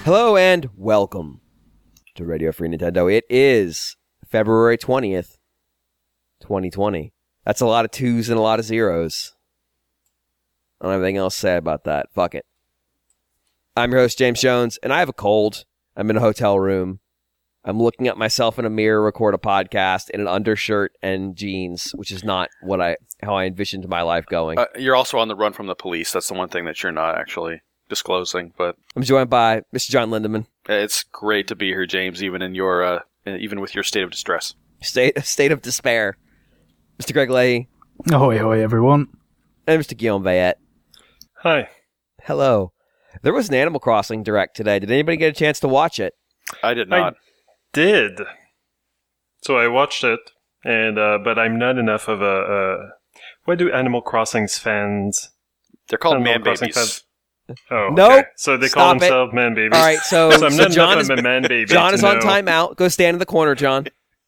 Hello and welcome to Radio Free Nintendo. It is February 20th, 2020. That's a lot of twos and a lot of zeros. I don't have anything else to say about that. Fuck it. I'm your host, James Jones, and I have a cold. I'm in a hotel room. I'm looking at myself in a mirror, record a podcast in an undershirt and jeans, which is not how I envisioned my life going. You're also on the run from the police. That's the one thing that you're not actually disclosing. But I'm joined by Mr. John Lindemann. It's great to be here, James, even in your even with your state of distress. State of despair. Mr. Greg Leahy. Ahoy, ahoy, everyone. And Mr. Guillaume Vayette. Hi. Hello. There was an Animal Crossing Direct today. Did anybody get a chance to watch it? I did not. I did. So I watched it, and but I'm not enough of a... What do Animal Crossing's fans... They're called Animal man Crossing babies. fans- Oh, Nope. okay. So they call Stop it. themselves man babies. All right, so I'm not John enough is of a man baby. John to is on know. timeout. Go stand in the corner, John.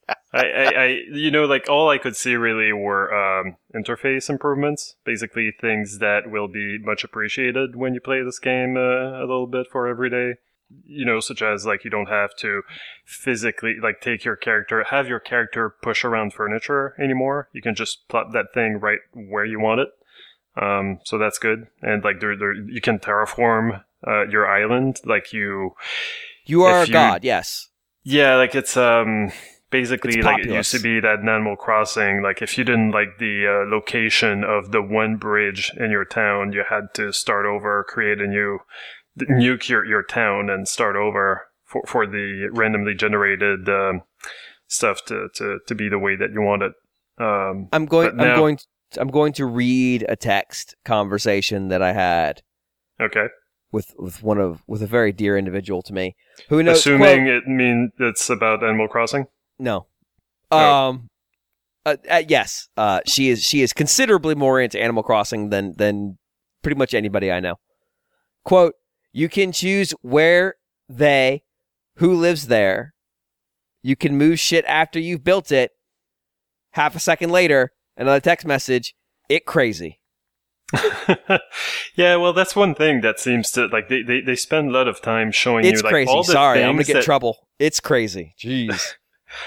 Like all I could see really were interface improvements, basically things that will be much appreciated when you play this game a little bit for every day. Such as like you don't have to physically like have your character push around furniture anymore. You can just plop that thing right where you want it. So that's good. And like you can terraform your island. Like you are a you- god, yes. Yeah, like it's basically It's like it populous. used to be that in Animal Crossing. Like if you didn't like the location of the one bridge in your town, you had to start over, create a nuke your town and start over for the randomly generated stuff to be the way that you want it. I'm going to read a text conversation that I had Okay. with a very dear individual to me. Who knows? Assuming it's about Animal Crossing. No. Oh. Yes. She is considerably more into Animal Crossing than pretty much anybody I know. Quote, you can choose who lives there. You can move shit after you've built it. Half a second later, another text message, it crazy. Yeah, well, that's one thing that seems to like they spend a lot of time showing It's you like crazy. all the Sorry, things I'm gonna get in that- trouble. It's crazy. Jeez.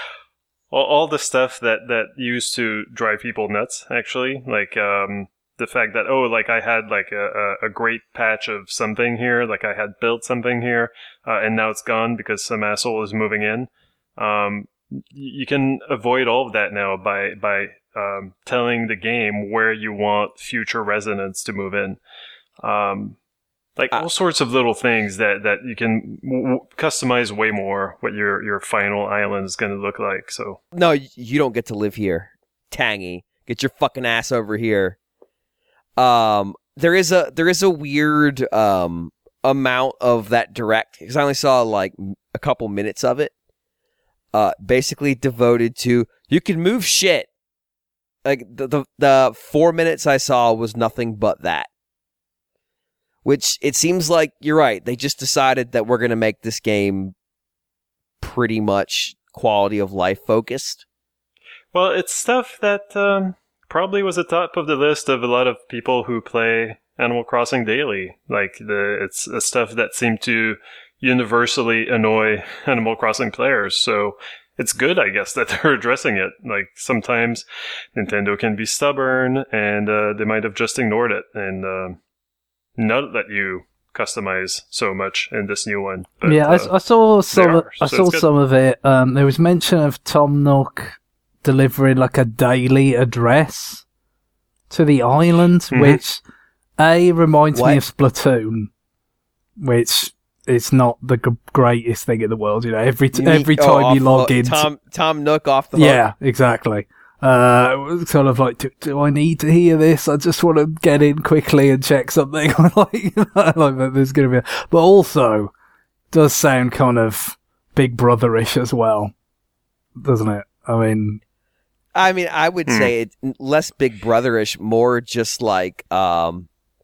all the stuff that used to drive people nuts. Actually, like the fact that like I had like a great patch of something here, like I had built something here, and now it's gone because some asshole is moving in. You can avoid all of that now by telling the game where you want future residents to move in. Like all sorts of little things that you can customize way more what your final island is going to look like. So No, you don't get to live here. Tangy. Get your fucking ass over here. There is a weird amount of that direct, because I only saw like a couple minutes of it. Basically devoted to you can move shit. Like the 4 minutes I saw was nothing but that. Which it seems like you're right. They just decided that we're going to make this game pretty much quality of life focused. well, it's stuff that probably was at the top of the list of a lot of people who play Animal Crossing daily. Like it's stuff that seemed to universally annoy Animal Crossing players. So it's good, I guess, that they're addressing it. Like sometimes Nintendo can be stubborn, and they might have just ignored it and not let you customize so much in this new one. But, Yeah, I saw some. are, I so saw it's good. some of it. There was mention of Tom Nook delivering like a daily address to the island, which reminds What? me of Splatoon, which is not the greatest thing in the world. Every time you log in, Tom Nook off the hook. yeah, exactly. Sort of like, do I need to hear this? I just want to get in quickly and check something. like that there's going to be, but also does sound kind of Big Brotherish as well, doesn't it? I mean, I would say it's less Big Brotherish, more just like what's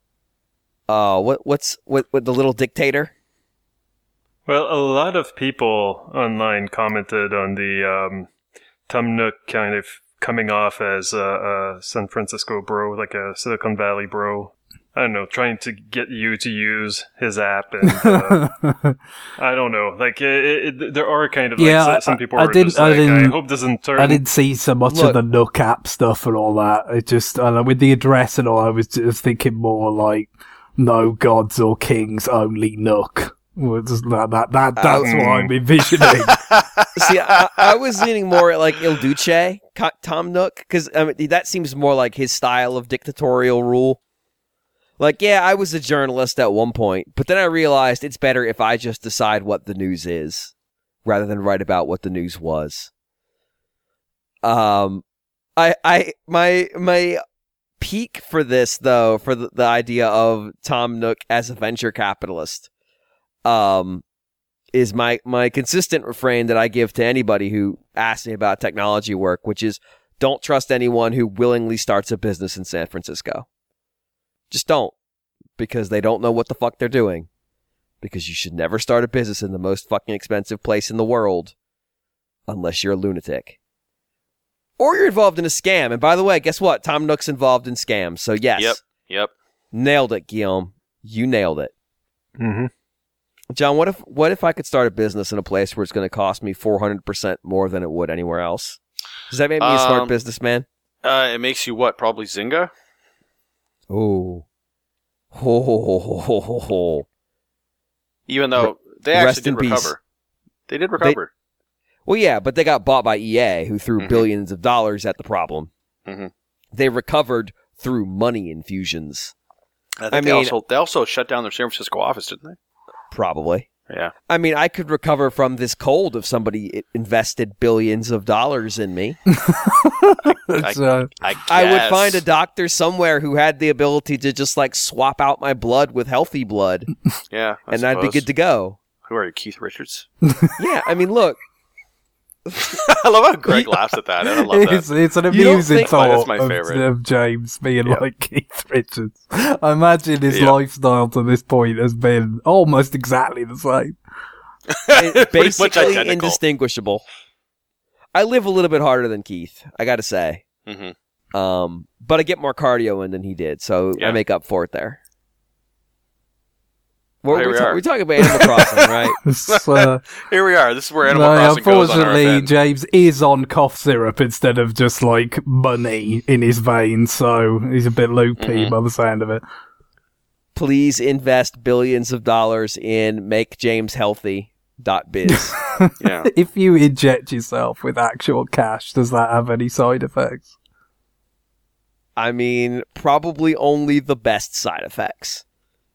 the Little Dictator? Well, a lot of people online commented on the Tom Nook kind of coming off as a San Francisco bro, like a Silicon Valley bro. I don't know, trying to get you to use his app, and I don't know. Like, there are kind of like some people are just like, I hope doesn't turn. I didn't see so much of the Nook app stuff and all that. It just, I don't know, with the address and all, I was just thinking more like, no gods or kings, only Nook. That's what I'm envisioning. See, I was leaning more at like Il Duce, Tom Nook, because that seems more like his style of dictatorial rule. Like, yeah, I was a journalist at one point, but then I realized it's better if I just decide what the news is, rather than write about what the news was. My peak for this, though, for the idea of Tom Nook as a venture capitalist, is my consistent refrain that I give to anybody who asks me about technology work, which is, don't trust anyone who willingly starts a business in San Francisco. Just don't, because they don't know what the fuck they're doing. Because you should never start a business in the most fucking expensive place in the world unless you're a lunatic. Or you're involved in a scam. And by the way, guess what? Tom Nook's involved in scams. So yes. Yep. Nailed it, Guillaume. You nailed it. Mm-hmm. John, what if I could start a business in a place where it's going to cost me 400% more than it would anywhere else? Does that make me a smart businessman? It makes you what? Probably Zynga? Oh. Ho. Even though they actually did recover. They did recover. Well, yeah, but they got bought by EA, who threw billions of dollars at the problem. Mm-hmm. They recovered through money infusions. I mean, they also shut down their San Francisco office, didn't they? Probably. Yeah. I mean, I could recover from this cold if somebody invested billions of dollars in me. I would find a doctor somewhere who had the ability to just like swap out my blood with healthy blood. Yeah. And I'd be good to go. Who are you, Keith Richards? Yeah, I mean, look. I love how Greg laughs at that. I love that. It's an amusing thought that's my favorite. of James being like Keith Richards. I imagine his lifestyle to this point has been almost exactly the same. Basically indistinguishable. I live a little bit harder than Keith, I gotta say. Mm-hmm. But I get more cardio in than he did, so I make up for it there. We're talking about Animal Crossing, right? Here we are. This is where Animal Crossing goes on our Unfortunately, James is on cough syrup instead of just like money in his veins, so he's a bit loopy by the sound of it. Please invest billions of dollars in MakeJamesHealthy.biz. Yeah. If you inject yourself with actual cash, does that have any side effects? I mean, probably only the best side effects.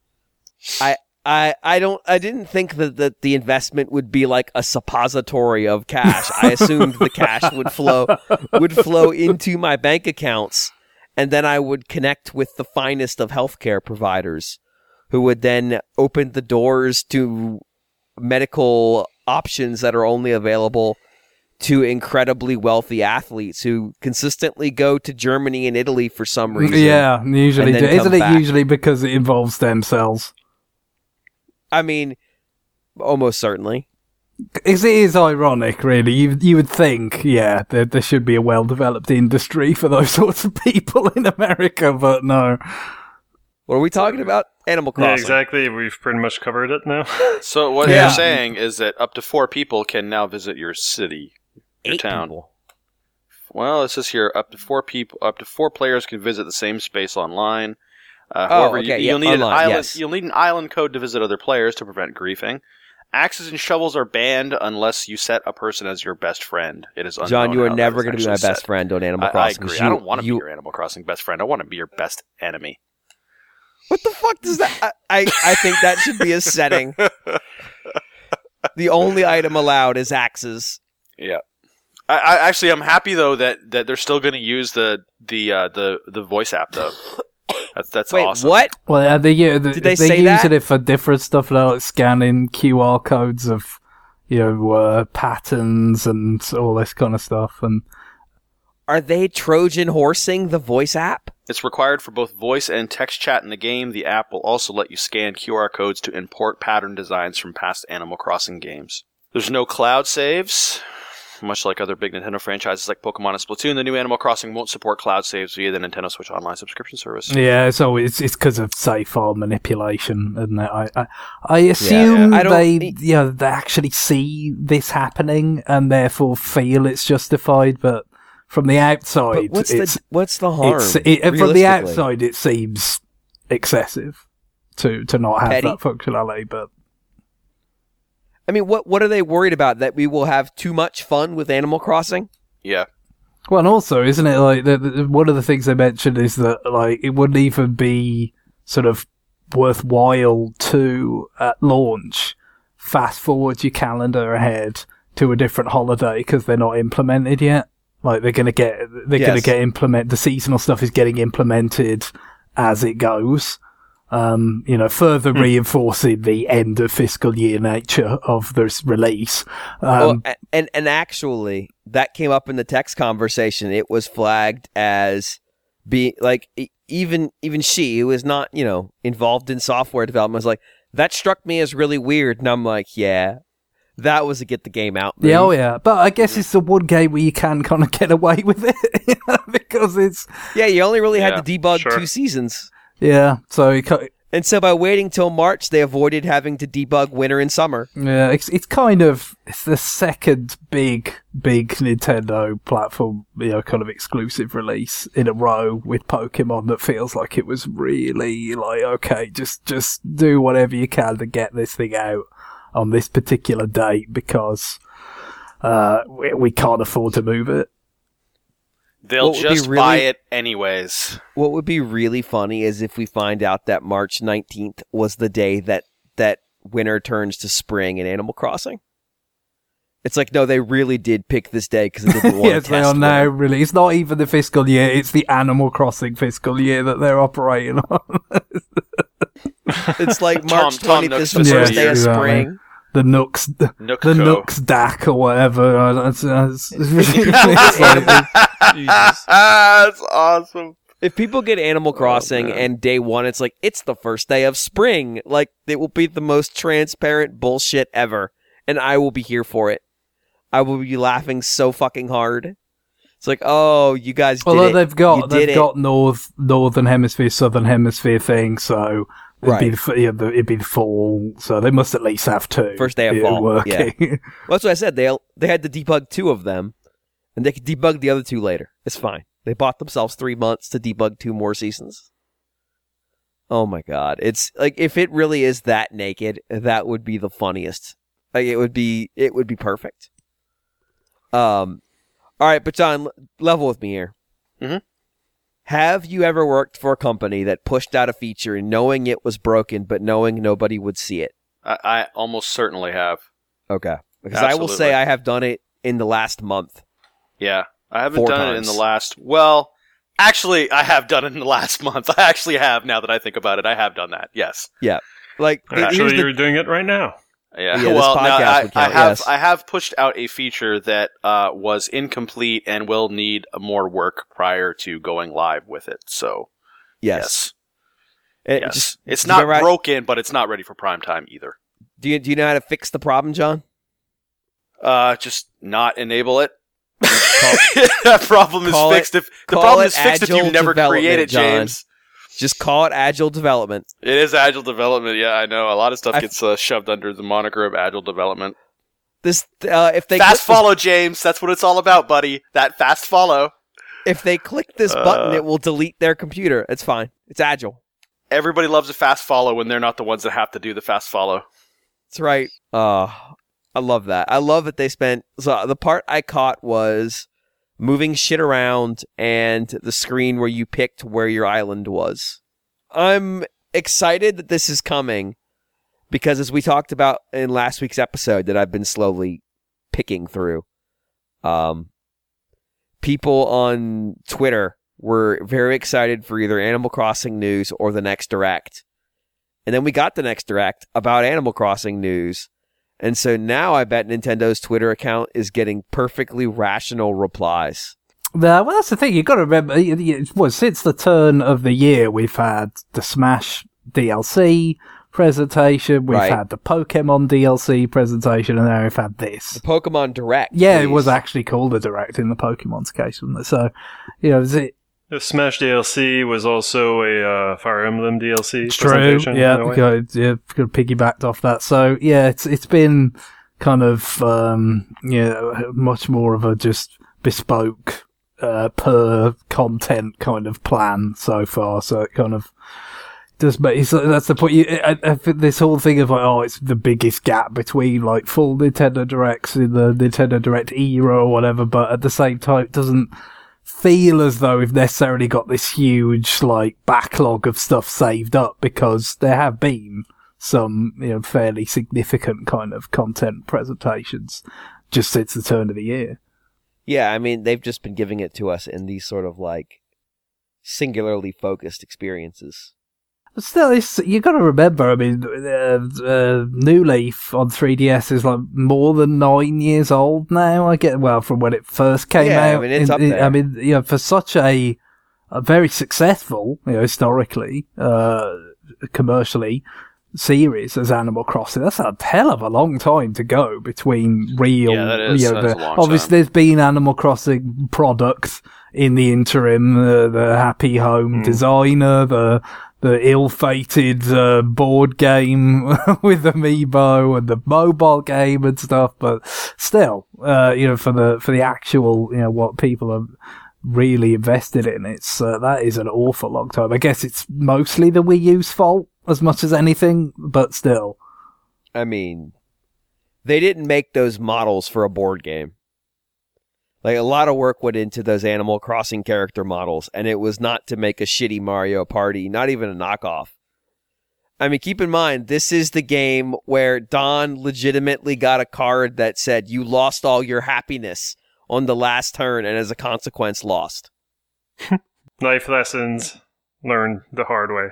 I didn't think that the investment would be like a suppository of cash. I assumed the cash would flow into my bank accounts, and then I would connect with the finest of healthcare providers, who would then open the doors to medical options that are only available to incredibly wealthy athletes who consistently go to Germany and Italy for some reason. Yeah, usually. Isn't it back. Usually because it involves stem cells? I mean, almost certainly. It is ironic, really. You would think, there should be a well-developed industry for those sorts of people in America, but no. What are we talking about? Animal Crossing. Yeah, exactly. We've pretty much covered it now. So what you're saying is that up to 4 people can now visit your city, your 8 town. people. Well, it says here up to 4 players can visit the same space online. However, you'll need you'll need an island code to visit other players to prevent griefing. Axes and shovels are banned unless you set a person as your best friend. It is unknown. John, you are never going to be my best friend on Animal Crossing. I agree. I don't want to be your Animal Crossing best friend. I want to be your best enemy. What the fuck does that... I think that should be a setting. The only item allowed is axes. Yeah. I'm happy though that they're still going to use the voice app though. That's Wait, awesome. What? Well, Did they say that? using it for different stuff, like scanning QR codes of, patterns and all this kind of stuff. And are they Trojan horsing the voice app? It's required for both voice and text chat in the game. The app will also let you scan QR codes to import pattern designs from past Animal Crossing games. There's no cloud saves. much like other big Nintendo franchises like Pokemon and Splatoon, the new Animal Crossing won't support cloud saves via the Nintendo Switch Online subscription service. Yeah, so it's because of save file manipulation, isn't it? I assume they actually see this happening and therefore feel it's justified, but from the outside, what's the harm? From the outside, it seems excessive to not have Petty? that functionality, but. I mean, what are they worried about? That we will have too much fun with Animal Crossing? Yeah. Well, and also, isn't it like one of the things they mentioned is that like it wouldn't even be sort of worthwhile to at launch fast forward your calendar ahead to a different holiday because they're not implemented yet. Like they're gonna get implemented. The seasonal stuff is getting implemented as it goes. Further reinforcing the end of fiscal year nature of this release. And actually, that came up in the text conversation. It was flagged as being like even she, who is not involved in software development, was like, that struck me as really weird. And I'm like, yeah, that was a get the game out move. Yeah, oh yeah. But I guess it's the one game where you can kind of get away with it because it's you only really had to debug 2 seasons. Yeah, so and so by waiting till March, they avoided having to debug winter and summer. Yeah, it's the second big Nintendo platform, kind of exclusive release in a row with Pokemon that feels like it was really like, okay, just do whatever you can to get this thing out on this particular date because we can't afford to move it. They'll just buy it anyways. What would be really funny is if we find out that March 19th was the day that winter turns to spring in Animal Crossing. It's like, no, they really did pick this day because they didn't want to test they are now really. It's not even the fiscal year, it's the Animal Crossing fiscal year that they're operating on. It's like March 20th is the first day of spring. The Nooks DAC or whatever. That's awesome. If people get Animal Crossing and day one, it's like, it's the first day of spring. Like, it will be the most transparent bullshit ever. And I will be here for it. I will be laughing so fucking hard. It's like, oh, you guys did it. They've got Northern Hemisphere, Southern Hemisphere thing, so... It'd be the fall, so they must at least have 2. First day of fall, working. Yeah. Well, that's what I said. They had to debug 2 of them, and they could debug the other 2 later. It's fine. They bought themselves 3 months to debug 2 more seasons. Oh my god. It's like, if it really is that naked, that would be the funniest. Like, it would be perfect. Alright, but John, level with me here. Mm-hmm. Have you ever worked for a company that pushed out a feature knowing it was broken, but knowing nobody would see it? I almost certainly have. Okay. Because Absolutely. I will say I have done it in the last month. Yeah. I haven't done it in the last... Well, actually, I have done it in the last month. I actually have, now that I think about it. I have done that, yes. Yeah. Like, actually, you're doing it right now. Yeah, well, I have pushed out a feature that was incomplete and will need more work prior to going live with it. So, yes. It's not broken, but it's not ready for prime time either. Do you know how to fix the problem, John? Just not enable it. That problem is fixed. If the problem is fixed if you never create it, James. Just call it agile development. It is agile development. Yeah, I know. A lot of stuff gets shoved under the moniker of agile development. If they fast follow, James. That's what it's all about, buddy. That fast follow. If they click this button, it will delete their computer. It's fine. It's agile. Everybody loves a fast follow when they're not the ones that have to do the fast follow. That's right. I love that. I love that they spent... So the part I caught was moving shit around and the screen where you picked where your island was. I'm excited that this is coming because, as we talked about in last week's episode that I've been slowly picking through, people on Twitter were very excited for either Animal Crossing news or the next Direct. And then we got the next Direct about Animal Crossing news. And so now I bet Nintendo's Twitter account is getting perfectly rational replies. Well, that's the thing. You've got to remember, since the turn of the year, we've had the Smash DLC, presentation, we've had the Pokemon DLC presentation, and now we've had this. The Pokemon Direct. Yeah, please. It was actually called a Direct in the Pokemon's case, wasn't it? So, the Smash DLC was also a Fire Emblem DLC it's presentation. True, yeah, piggybacked off that. So, yeah, it's been kind of, much more of a just bespoke, per content kind of plan so far. So it kind of does, but that's the point. I think this whole thing of like, it's the biggest gap between like full Nintendo Directs in the Nintendo Direct era or whatever, but at the same time, it doesn't feel as though we've necessarily got this huge like backlog of stuff saved up, because there have been some fairly significant kind of content presentations just since the turn of the year. Yeah, I mean, they've just been giving it to us in these sort of like singularly focused experiences. But still, you got to remember, I mean, New Leaf on 3DS is like more than 9 years old now. From when it first came out. I mean, it's up there. I mean, for such a very successful, historically, commercially, series as Animal Crossing, that's a hell of a long time to go between real. Yeah, that is. That's a long obviously, time. There's been Animal Crossing products in the interim. The Happy Home Designer, the ill-fated board game with Amiibo, and the mobile game and stuff. But still, for the actual, what people are really invested in, that is an awful long time. I guess it's mostly the Wii U's fault as much as anything, but still. I mean, they didn't make those models for a board game. Like, a lot of work went into those Animal Crossing character models, and it was not to make a shitty Mario Party, not even a knockoff. I mean, keep in mind, this is the game where Don legitimately got a card that said, you lost all your happiness on the last turn, and as a consequence, lost. Life lessons learned the hard way.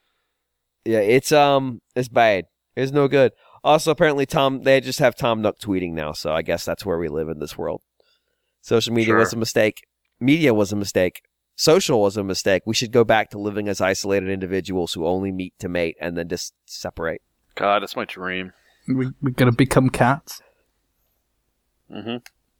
Yeah, it's bad. It's no good. Also, apparently, they just have Tom Nook tweeting now, so I guess that's where we live in this world. Social media was a mistake. Media was a mistake. Social was a mistake. We should go back to living as isolated individuals who only meet to mate and then just separate. God, that's my dream. We're gonna become cats. Mm-hmm.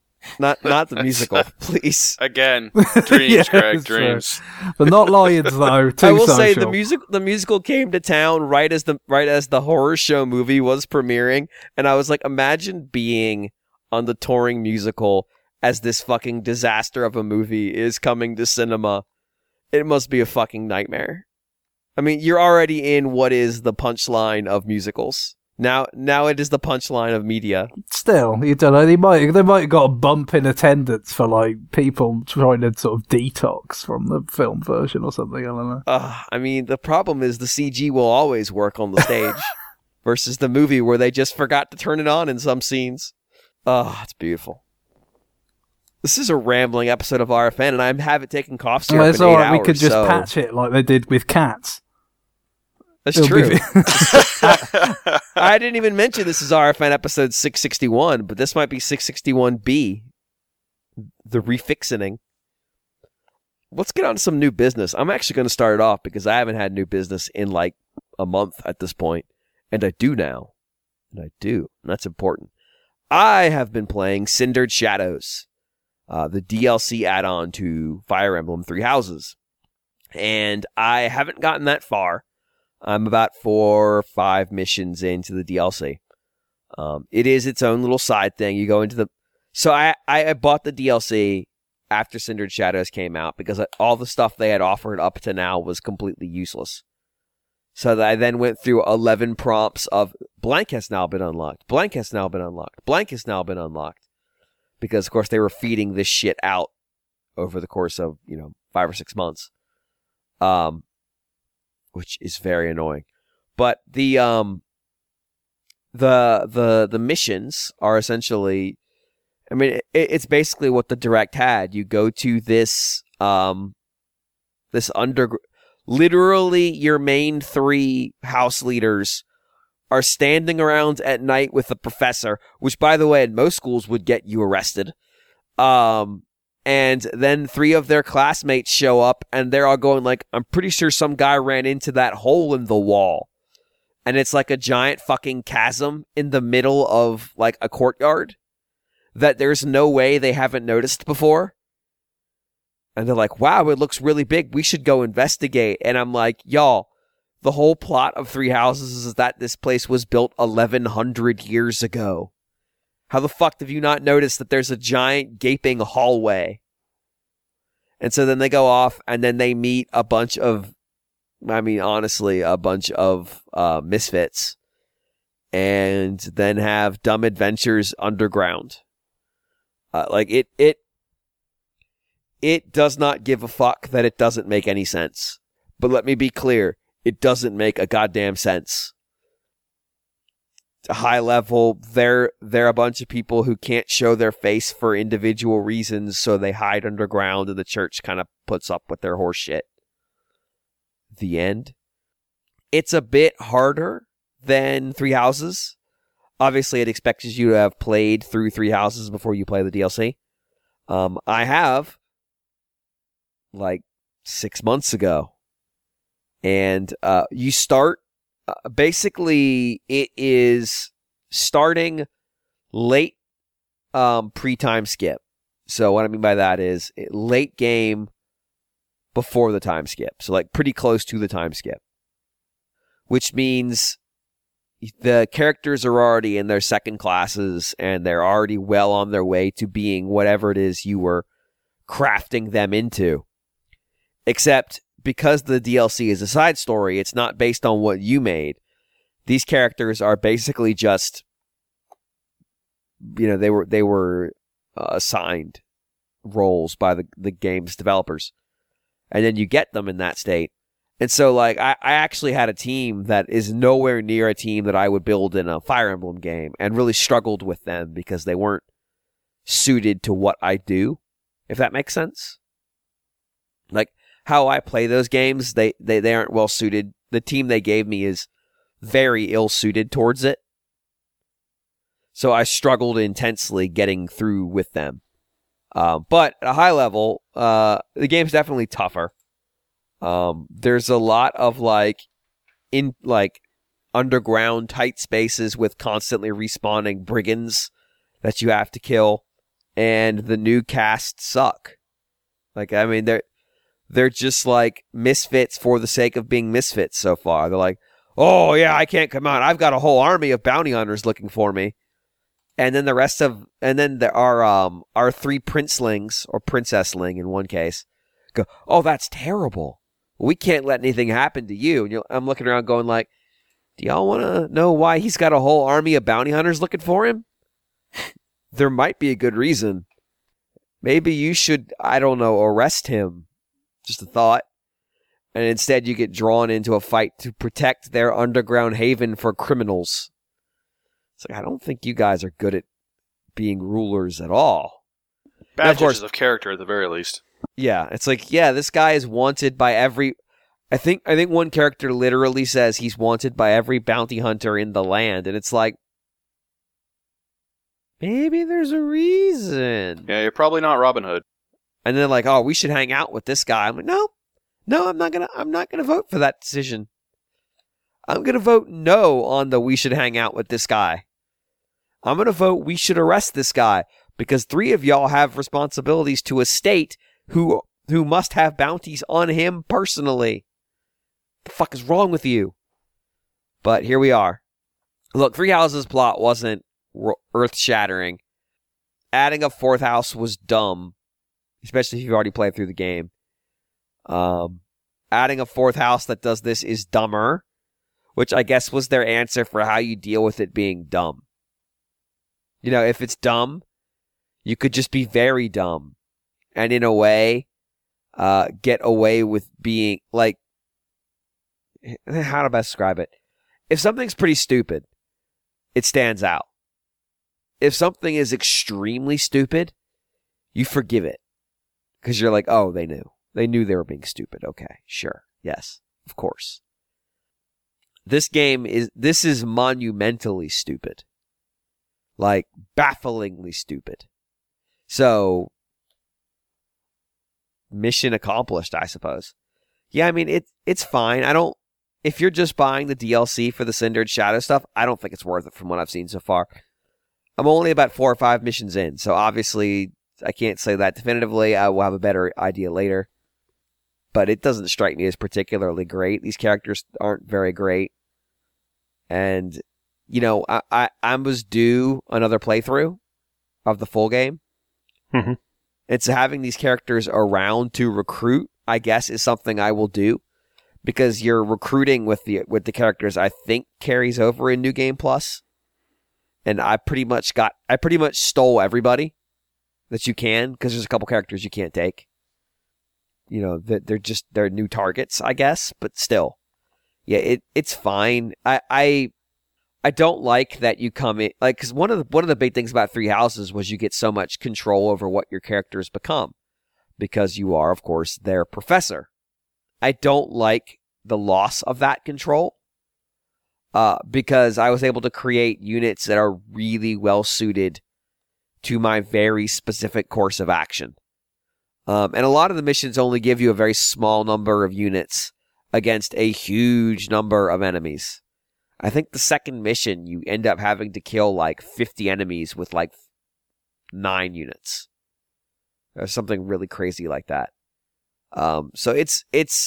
Not the musical, please. Again, dreams, yeah, Greg, dreams. But not lions, though. I will say the musical came to town right as the horror show movie was premiering, and I was like, imagine being on the touring musical as this fucking disaster of a movie is coming to cinema. It must be a fucking nightmare. I mean, you're already in what is the punchline of musicals. Now it is the punchline of media. Still, you don't know. They might have got a bump in attendance for like people trying to sort of detox from the film version or something. I don't know. I mean, the problem is the CG will always work on the stage versus the movie where they just forgot to turn it on in some scenes. It's beautiful. This is a rambling episode of RFN, and I haven't taken cough syrup in 8 hours. We could just patch it like they did with Cats. That's true. I didn't even mention this is RFN episode 661, but this might be 661B, the refixing. Let's get on to some new business. I'm actually going to start it off because I haven't had new business in like a month at this point, and I do now. And that's important. I have been playing Cindered Shadows, the DLC add-on to Fire Emblem Three Houses, and I haven't gotten that far. I'm about 4 or 5 missions into the DLC. It is its own little side thing. You go into the... So I bought the DLC after Cindered Shadows came out because all the stuff they had offered up to now was completely useless. So I then went through 11 prompts of blank has now been unlocked. Blank has now been unlocked. Blank has now been unlocked. Because, of course, they were feeding this shit out over the course of, 5 or 6 months. Which is very annoying. But the missions are essentially, I mean, it's basically what the Direct had. You go to this literally your main 3 house leaders are standing around at night with the professor, which, by the way, in most schools would get you arrested. And then 3 of their classmates show up, and they're all going like, I'm pretty sure some guy ran into that hole in the wall. and it's like a giant fucking chasm in the middle of like a courtyard that there's no way they haven't noticed before. And they're like, wow, it looks really big. We should go investigate. And I'm like, y'all, the whole plot of Three Houses is that this place was built 1,100 years ago. How the fuck have you not noticed that there's a giant gaping hallway? And so then they go off and then they meet a bunch of, honestly, a bunch of misfits. And then have dumb adventures underground. It does not give a fuck that it doesn't make any sense. But let me be clear, it doesn't make a goddamn sense. High level, they're a bunch of people who can't show their face for individual reasons, so they hide underground and the church kind of puts up with their horse shit. The end. It's a bit harder than Three Houses. Obviously, it expects you to have played through Three Houses before you play the DLC. I have, like 6 months ago. And you start, basically, it is starting late pre-time skip. So what I mean by that is late game before the time skip. So like pretty close to the time skip. Which means the characters are already in their second classes and they're already well on their way to being whatever it is you were crafting them into. Except because the DLC is a side story, it's not based on what you made. These characters are basically just, they were assigned roles by the game's developers. And then you get them in that state. And so, like, I actually had a team that is nowhere near a team that I would build in a Fire Emblem game and really struggled with them because they weren't suited to what I do, if that makes sense. Like, how I play those games, they aren't well suited. The team they gave me is very ill suited towards it. So I struggled intensely getting through with them. But at a high level, the game's definitely tougher. There's a lot of underground tight spaces with constantly respawning brigands that you have to kill, and the new cast suck. They're just like misfits for the sake of being misfits so far. They're like, oh yeah, I can't come out. I've got a whole army of bounty hunters looking for me. And then there are our three princelings, or princessling in one case, go, oh, that's terrible. We can't let anything happen to you. And I'm looking around going like, do y'all want to know why he's got a whole army of bounty hunters looking for him? There might be a good reason. Maybe you should, I don't know, arrest him. Just a thought. And instead you get drawn into a fight to protect their underground haven for criminals. It's like, I don't think you guys are good at being rulers at all. Bad judges of character at the very least. Yeah, it's like, yeah, this guy is wanted by every... I think one character literally says he's wanted by every bounty hunter in the land, and it's like, maybe there's a reason. Yeah, you're probably not Robin Hood. And then like, oh, we should hang out with this guy. I'm like, no, I'm not gonna vote for that decision. I'm gonna vote no on the we should hang out with this guy. I'm gonna vote we should arrest this guy because 3 of y'all have responsibilities to a state who must have bounties on him personally. The fuck is wrong with you? But here we are. Look, Three Houses plot wasn't earth-shattering. Adding a 4th house was dumb, especially if you've already played through the game. Adding a 4th house that does this is dumber, which I guess was their answer for how you deal with it being dumb. If it's dumb, you could just be very dumb. And in a way, get away with being, like, how do I describe it? If something's pretty stupid, it stands out. If something is extremely stupid, you forgive it. Because you're like, oh, they knew. They knew they were being stupid. Okay, sure. Yes, of course. This is monumentally stupid. Like, bafflingly stupid. So, mission accomplished, I suppose. Yeah, I mean, it's fine. I don't if you're just buying the DLC for the Cindered Shadow stuff, I don't think it's worth it from what I've seen so far. I'm only about 4 or 5 missions in, so obviously I can't say that definitively. I will have a better idea later. But it doesn't strike me as particularly great. These characters aren't very great. And, I was due another playthrough of the full game. Mm-hmm. And so having these characters around to recruit, I guess, is something I will do. Because you're recruiting with the characters I think carries over in New Game Plus. And I pretty much stole everybody that you can, because there's a couple characters you can't take. They're new targets, I guess, but still. Yeah, it's fine. I don't like that you come in, like, because one of the big things about Three Houses was you get so much control over what your characters become, because you are, of course, their professor. I don't like the loss of that control, because I was able to create units that are really well suited to my very specific course of action. And a lot of the missions only give you a very small number of units against a huge number of enemies. I think the second mission, you end up having to kill like 50 enemies with like 9 units. Or something really crazy like that. So it's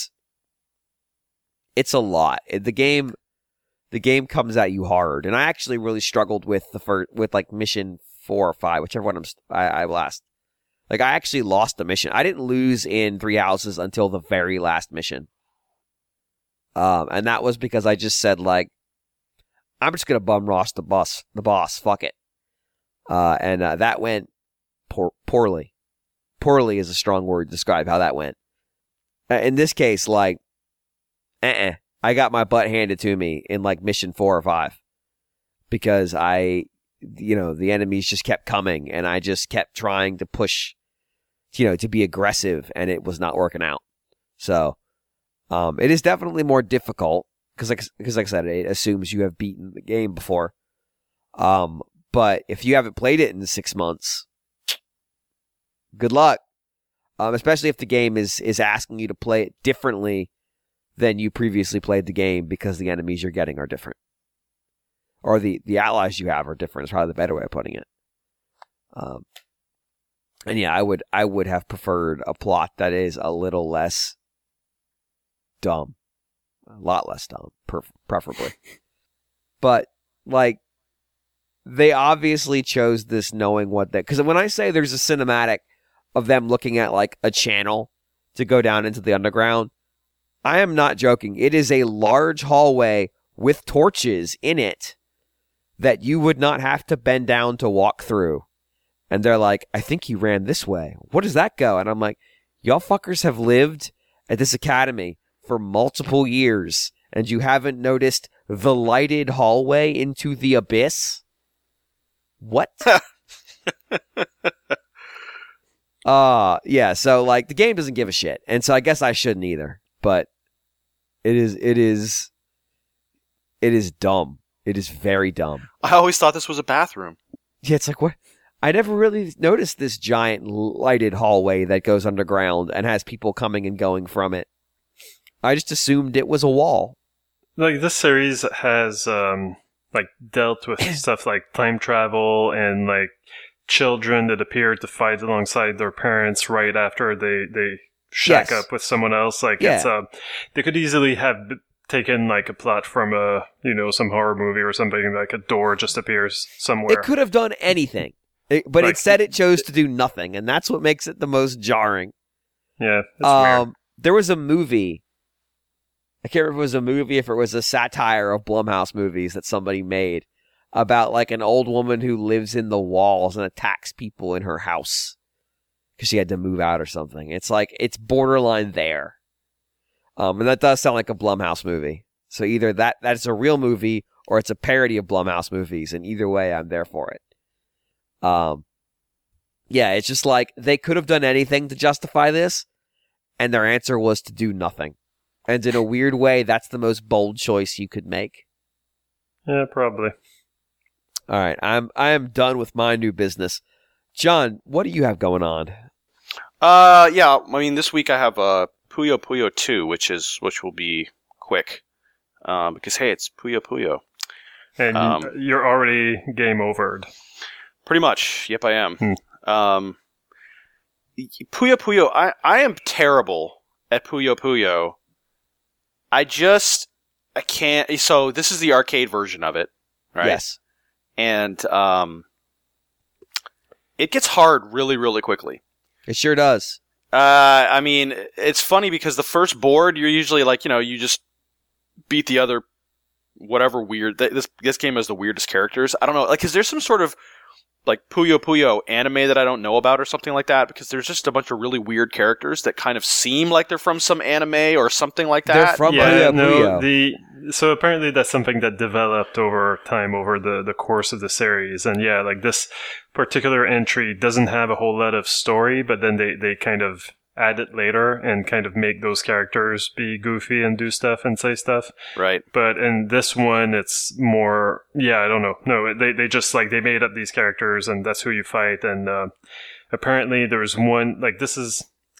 a lot. The game comes at you hard, and I actually really struggled with with mission 4 or 5, whichever one I last. Like, I actually lost the mission. I didn't lose in Three Houses until the very last mission. And that was because I just said, like, I'm just going to bum Ross the boss, fuck it. And that went poorly. Poorly is a strong word to describe how that went. In this case, like, I got my butt handed to me in, like, mission 4 or 5. Because the enemies just kept coming, and I just kept trying to push, to be aggressive, and it was not working out. So, it is definitely more difficult, because like I said, it assumes you have beaten the game before. But if you haven't played it in 6 months, good luck. Especially if the game is asking you to play it differently than you previously played the game, because the enemies you're getting are different. Or the allies you have are different, is probably the better way of putting it. And yeah, I would have preferred a plot that is a little less dumb. A lot less dumb, preferably. But, like, they obviously chose this knowing what that... Because when I say there's a cinematic of them looking at, like, a channel to go down into the underground, I am not joking. It is a large hallway with torches in it that you would not have to bend down to walk through. And they're like, I think he ran this way. What does that go? And I'm like, y'all fuckers have lived at this academy for multiple years, and you haven't noticed the lighted hallway into the abyss? What? Yeah, so, like, the game doesn't give a shit. And so I guess I shouldn't either. But it is dumb. It is very dumb. I always thought this was a bathroom. Yeah, it's like, what? I never really noticed this giant lighted hallway that goes underground and has people coming and going from it. I just assumed it was a wall. Like, this series has, dealt with stuff like time travel and, like, children that appear to fight alongside their parents right after they shack up with someone else. Like, it's, they could easily have taken, like, a plot from some horror movie or something, like a door just appears somewhere. It could have done anything, but instead it chose to do nothing, and that's what makes it the most jarring. Yeah, it's weird. There was a movie, I can't remember if it was a movie, if it was a satire of Blumhouse movies that somebody made about, like, an old woman who lives in the walls and attacks people in her house because she had to move out or something. It's like, it's borderline there. And that does sound like a Blumhouse movie. So either that's a real movie or it's a parody of Blumhouse movies, and either way, I'm there for it. Yeah, it's just like, they could have done anything to justify this, and their answer was to do nothing. And in a weird way, that's the most bold choice you could make. Yeah, probably. All right, I am done with my new business. John, what do you have going on? Yeah, I mean, this week I have Puyo Puyo 2, which will be quick. because hey, it's Puyo Puyo. And you're already game overed. Pretty much. Yep, I am. Puyo Puyo, I am terrible at Puyo Puyo. I can't. So this is the arcade version of it, right? Yes. And it gets hard really, really quickly. It sure does. I mean, it's funny because the first board, you're usually like, you just beat the other whatever weird. This game has the weirdest characters. I don't know. Like, is there some sort of like Puyo Puyo anime that I don't know about or something like that? Because there's just a bunch of really weird characters that kind of seem like they're from some anime or something like that. They're from Puyo Puyo. So apparently that's something that developed over time, over the course of the series. And yeah, like this particular entry doesn't have a whole lot of story, but then they kind of add it later and kind of make those characters be goofy and do stuff and say stuff. Right. But in this one, it's more, I don't know. No, they just like, they made up these characters and that's who you fight. And apparently there's one, like this is,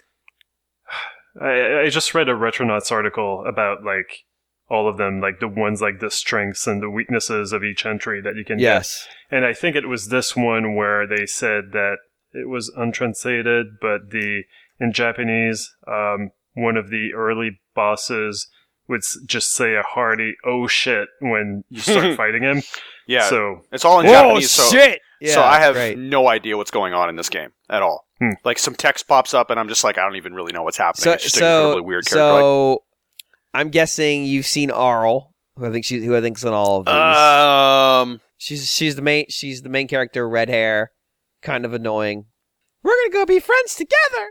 I just read a Retronauts article about like all of them, like the ones like the strengths and the weaknesses of each entry that you can get. And I think it was this one where they said that it was untranslated, but in Japanese, one of the early bosses would just say a hearty "oh shit" when you start fighting him. Yeah, so it's all in Japanese. Oh shit! So I have no idea what's going on in this game at all. Like some text pops up, and I'm just like, I don't even really know what's happening. It's just a really weird character. So I'm guessing you've seen Arl, who I think's in all of these. She's the main character, red hair, kind of annoying. We're gonna go be friends together.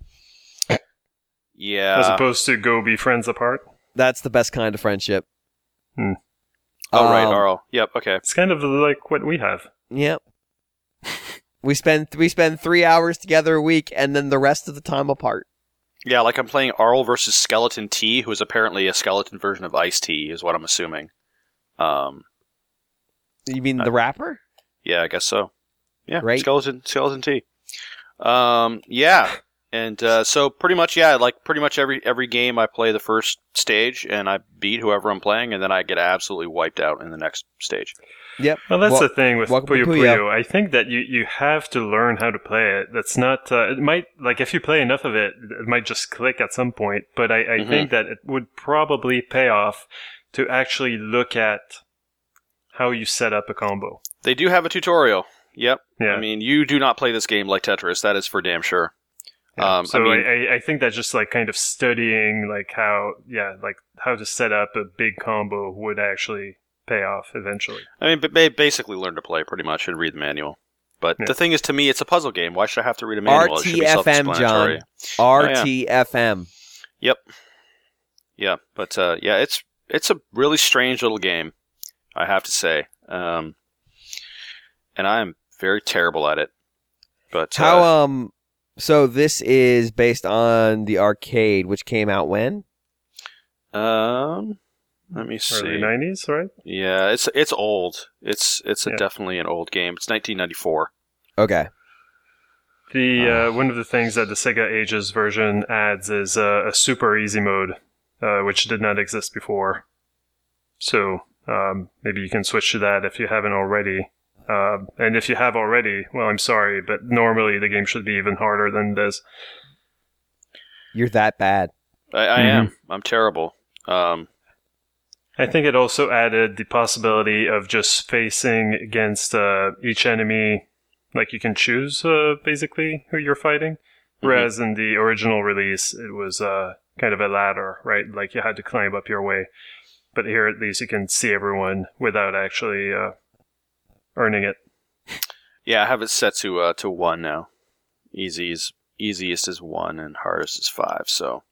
Yeah. As opposed to go be friends apart? That's the best kind of friendship. Oh, right, Arl. Yep, okay. It's kind of like what we have. Yep. we spend 3 hours together a week, and then the rest of the time apart. Yeah, like I'm playing Arl versus Skeleton T, who is apparently a skeleton version of Ice-T, is what I'm assuming. You mean the rapper? Yeah, I guess so. Yeah, right? Skeleton T. Yeah. And so pretty much, every game I play the first stage and I beat whoever I'm playing, and then I get absolutely wiped out in the next stage. Yep. Well, that's the thing with Puyo Puyo. I think that you have to learn how to play it. That's not, it might, like if you play enough of it, it might just click at some point, but I think that it would probably pay off to actually look at how you set up a combo. They do have a tutorial. Yep. Yeah. I mean, you do not play this game like Tetris. That is for damn sure. Yeah. I think that just like kind of studying like how to set up a big combo would actually pay off eventually. I mean, basically learn to play pretty much and read the manual. But the thing is, to me, it's a puzzle game. Why should I have to read a manual? RTFM, John. RTFM. Yep. Yeah, but it's a really strange little game, I have to say. And I'm very terrible at it. But how so this is based on the arcade, which came out when? Let me see. Early 90s, right? Yeah, it's old. It's definitely an old game. It's 1994. Okay. One of the things that the Sega Ages version adds is a super easy mode, which did not exist before. So maybe you can switch to that if you haven't already. And if you have already, well, I'm sorry, but normally the game should be even harder than this. You're that bad. I am. I'm terrible. I think it also added the possibility of just facing against each enemy, like you can choose basically who you're fighting. Whereas in the original release, it was kind of a ladder, right? Like you had to climb up your way. But here at least you can see everyone without actually earning it. Yeah, I have it set to 1 now. Easiest is 1 and hardest is 5. So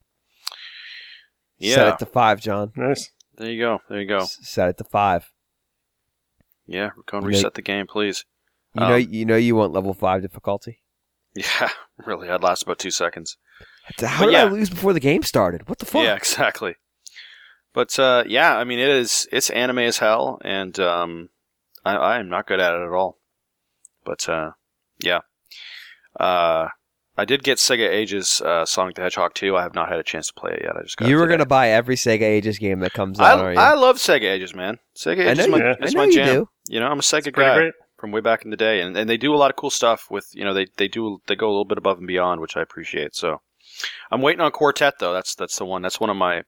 yeah, set it to 5, John. Nice. There you go. Set it to 5. Yeah, go and reset the game, please. You want level 5 difficulty. Yeah, really. I'd last about 2 seconds. How did I lose before the game started? What the fuck? Yeah, exactly. But I mean, it's anime as hell, and I am not good at it at all. But yeah, I did get Sega Ages Sonic the Hedgehog 2. I have not had a chance to play it yet. I just got. You were going to buy every Sega Ages game that comes out, are you? I love Sega Ages, man. Sega Ages is my jam. Do. You know, I'm a Sega guy from way back in the day, and they do a lot of cool stuff with, you know, they go a little bit above and beyond, which I appreciate. So I'm waiting on Quartet though. That's the one. That's one of my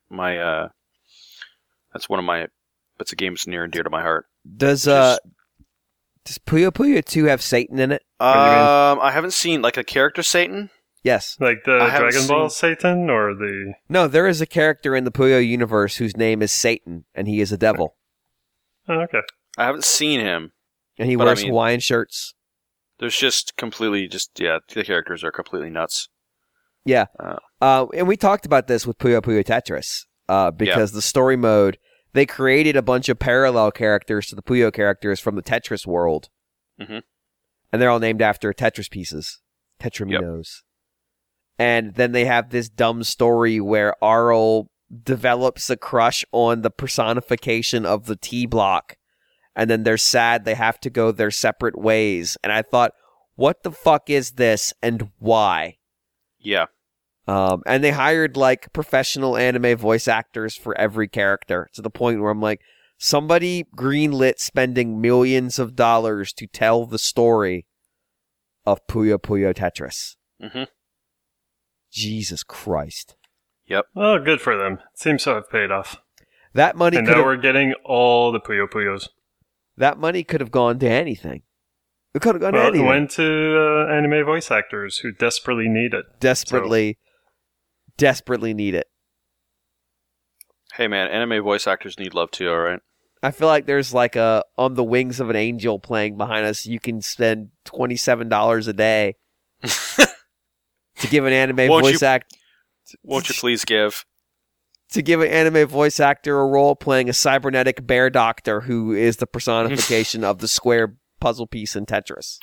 bits of games near and dear to my heart. Does Puyo Puyo 2 have Satan in it? I haven't seen like a character Satan. Yes. Like the Dragon Ball Satan or the... No, there is a character in the Puyo universe whose name is Satan, and he is a devil. Oh, okay. I haven't seen him. And he wears Hawaiian shirts. There's just the characters are completely nuts. Yeah. And we talked about this with Puyo Puyo Tetris, because the story mode, they created a bunch of parallel characters to the Puyo characters from the Tetris world. Mm-hmm. And they're all named after Tetris pieces. Tetraminos. Yep. And then they have this dumb story where Arl develops a crush on the personification of the T-Block. And then they're sad they have to go their separate ways. And I thought, what the fuck is this and why? Yeah. And they hired like professional anime voice actors for every character to the point where I'm like, somebody greenlit spending millions of dollars to tell the story of Puyo Puyo Tetris. Mm-hmm. Jesus Christ. Yep. Well, good for them. Seems to have paid off. That money and now we're getting all the Puyo Puyos. That money could have gone to anything. It could have gone to anything. It went to anime voice actors who desperately need it. Desperately need it. Hey man, anime voice actors need love too, alright? I feel like there's like a On the Wings of an Angel playing behind us. You can spend $27 a day to give an anime voice actor. Won't you please give? To give an anime voice actor a role playing a cybernetic bear doctor who is the personification of the square puzzle piece in Tetris.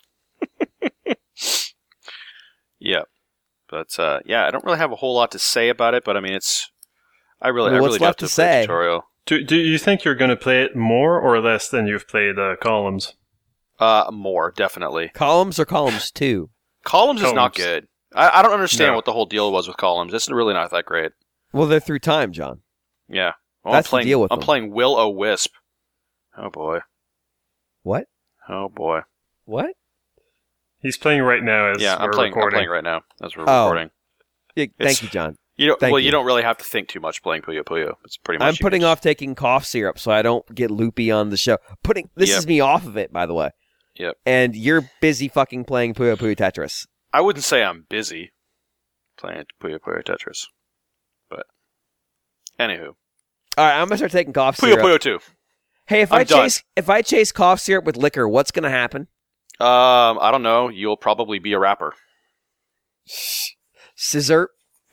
Yeah. But, I don't really have a whole lot to say about it, but I mean, I really left to say. Tutorial. Do you think you're going to play it more or less than you've played Columns? More, definitely. Columns or Columns 2? Columns is not good. I don't understand what the whole deal was with Columns. It's really not that great. Well, they're through time, John. Yeah. Well, That's the deal with I'm them. playing Will-O-Wisp. Oh, boy. What? Oh, boy. What? He's playing right now as I'm playing right now as we're recording. Yeah, thank you, John. You don't really have to think too much playing Puyo Puyo. It's pretty much. I'm putting off taking cough syrup so I don't get loopy on the show. This is me off of it, by the way. Yep. And you're busy fucking playing Puyo Puyo Tetris. I wouldn't say I'm busy playing Puyo Puyo Tetris, but anywho. All right, I'm gonna start taking cough syrup. Puyo Puyo 2. Hey, if I chase cough syrup with liquor, what's gonna happen? I don't know. You'll probably be a rapper. Scissor.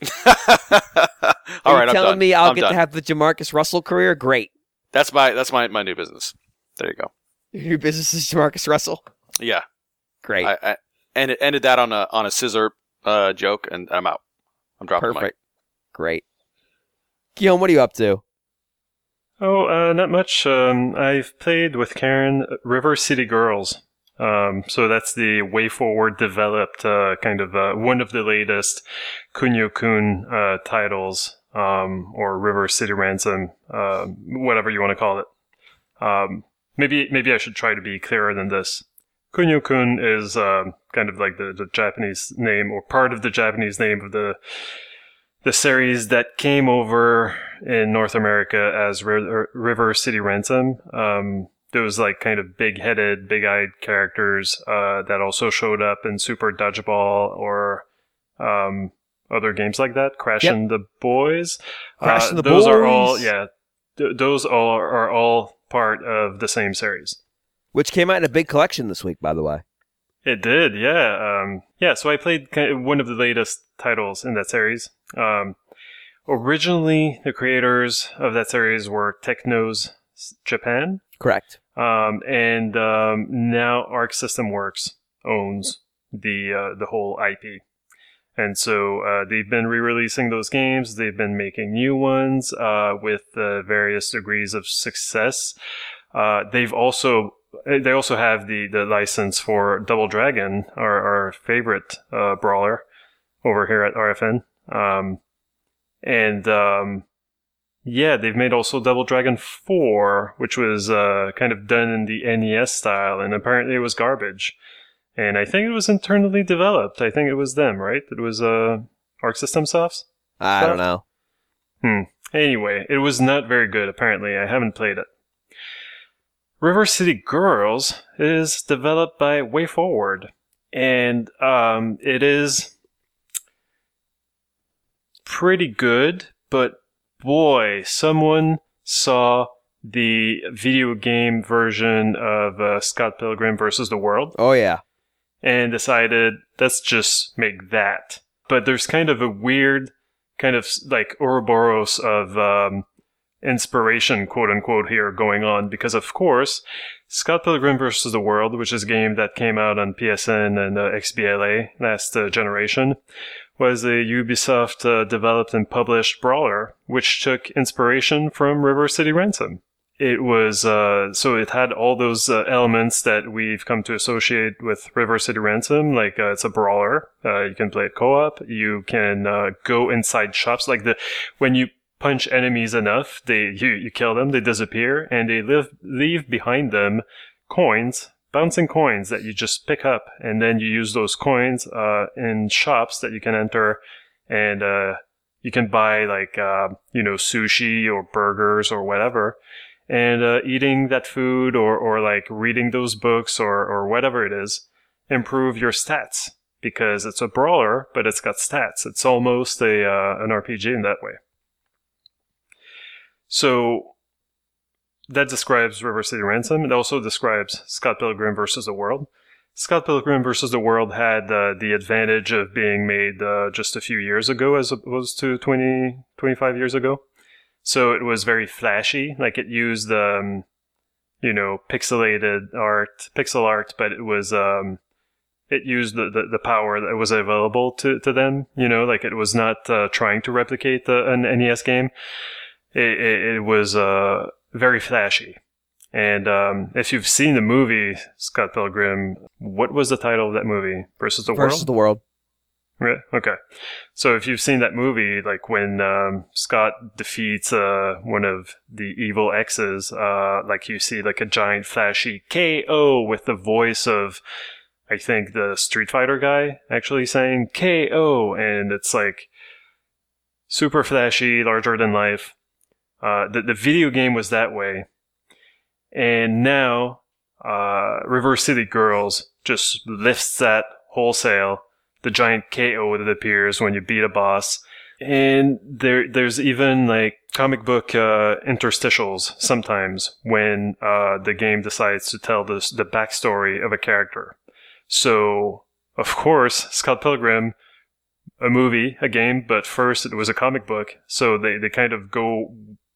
All right, I'm telling done. me I'll get to have the Jamarcus Russell career? Great. That's my new business. There you go. Your new business is Jamarcus Russell? Yeah. Great. I ended that on a scissor joke, and I'm out. I'm dropping. Perfect. Great. Guillaume, what are you up to? Oh, not much. I've played with Karen River City Girls. So that's the WayForward developed kind of one of the latest Kunio-kun titles, or River City Ransom, whatever you want to call it. Maybe I should try to be clearer than this. Kunio-kun is kind of like the Japanese name, or part of the Japanese name of the series that came over in North America as River City Ransom. Those like kind of big-headed, big-eyed characters that also showed up in Super Dodgeball or other games like that. Crash and the Boys. Crash and the those Boys. Are all those are all part of the same series. Which came out in a big collection this week, by the way. It did, yeah. So I played one of the latest titles in that series. Originally, the creators of that series were Technos Japan. Correct. And now Arc System Works owns the whole IP. And so they've been re-releasing those games. They've been making new ones with various degrees of success. They also have the license for Double Dragon, our favorite brawler. over here at RFN. Yeah, they've made also Double Dragon 4, which was kind of done in the NES style, and apparently it was garbage. And I think it was internally developed. I think it was them, right? It was Arc System Soft's? I don't know. Anyway, it was not very good, apparently. I haven't played it. River City Girls is developed by WayForward. And it is pretty good, but boy, someone saw the video game version of Scott Pilgrim vs. the World. Oh, yeah. And decided, let's just make that. But there's kind of a weird, kind of like Ouroboros of inspiration, quote unquote, here going on. Because, of course, Scott Pilgrim vs. the World, which is a game that came out on PSN and XBLA last generation, was a Ubisoft developed and published brawler, which took inspiration from River City Ransom. It was, so it had all those elements that we've come to associate with River City Ransom, like it's a brawler, you can play it co-op, you can go inside shops, like when you punch enemies enough, you kill them, they disappear, and they leave behind them coins, bouncing coins that you just pick up, and then you use those coins in shops that you can enter, and you can buy like sushi or burgers or whatever, and eating that food or like reading those books or whatever it is, improve your stats, because it's a brawler, but it's got stats. It's almost an RPG in that way. So that describes River City Ransom. It also describes Scott Pilgrim vs. the World. Scott Pilgrim vs. the World had the advantage of being made just a few years ago as opposed to 25 years ago. So it was very flashy. Like it used, pixelated art, pixel art, but it was, it used the power that was available to them. Like it was not trying to replicate an NES game. It was very flashy. And if you've seen the movie Scott Pilgrim, what was the title of that movie? Versus the World? Versus the World. Right. Okay. So if you've seen that movie, like when Scott defeats one of the evil X's, like you see like a giant flashy KO with the voice of, I think, the Street Fighter guy actually saying KO, and it's like super flashy, larger than life. The video game was that way. And now River City Girls just lifts that wholesale. The giant KO that appears when you beat a boss. And there's even like comic book interstitials sometimes when the game decides to tell the backstory of a character. So, of course, Scott Pilgrim, a movie, a game, but first it was a comic book. So they kind of go,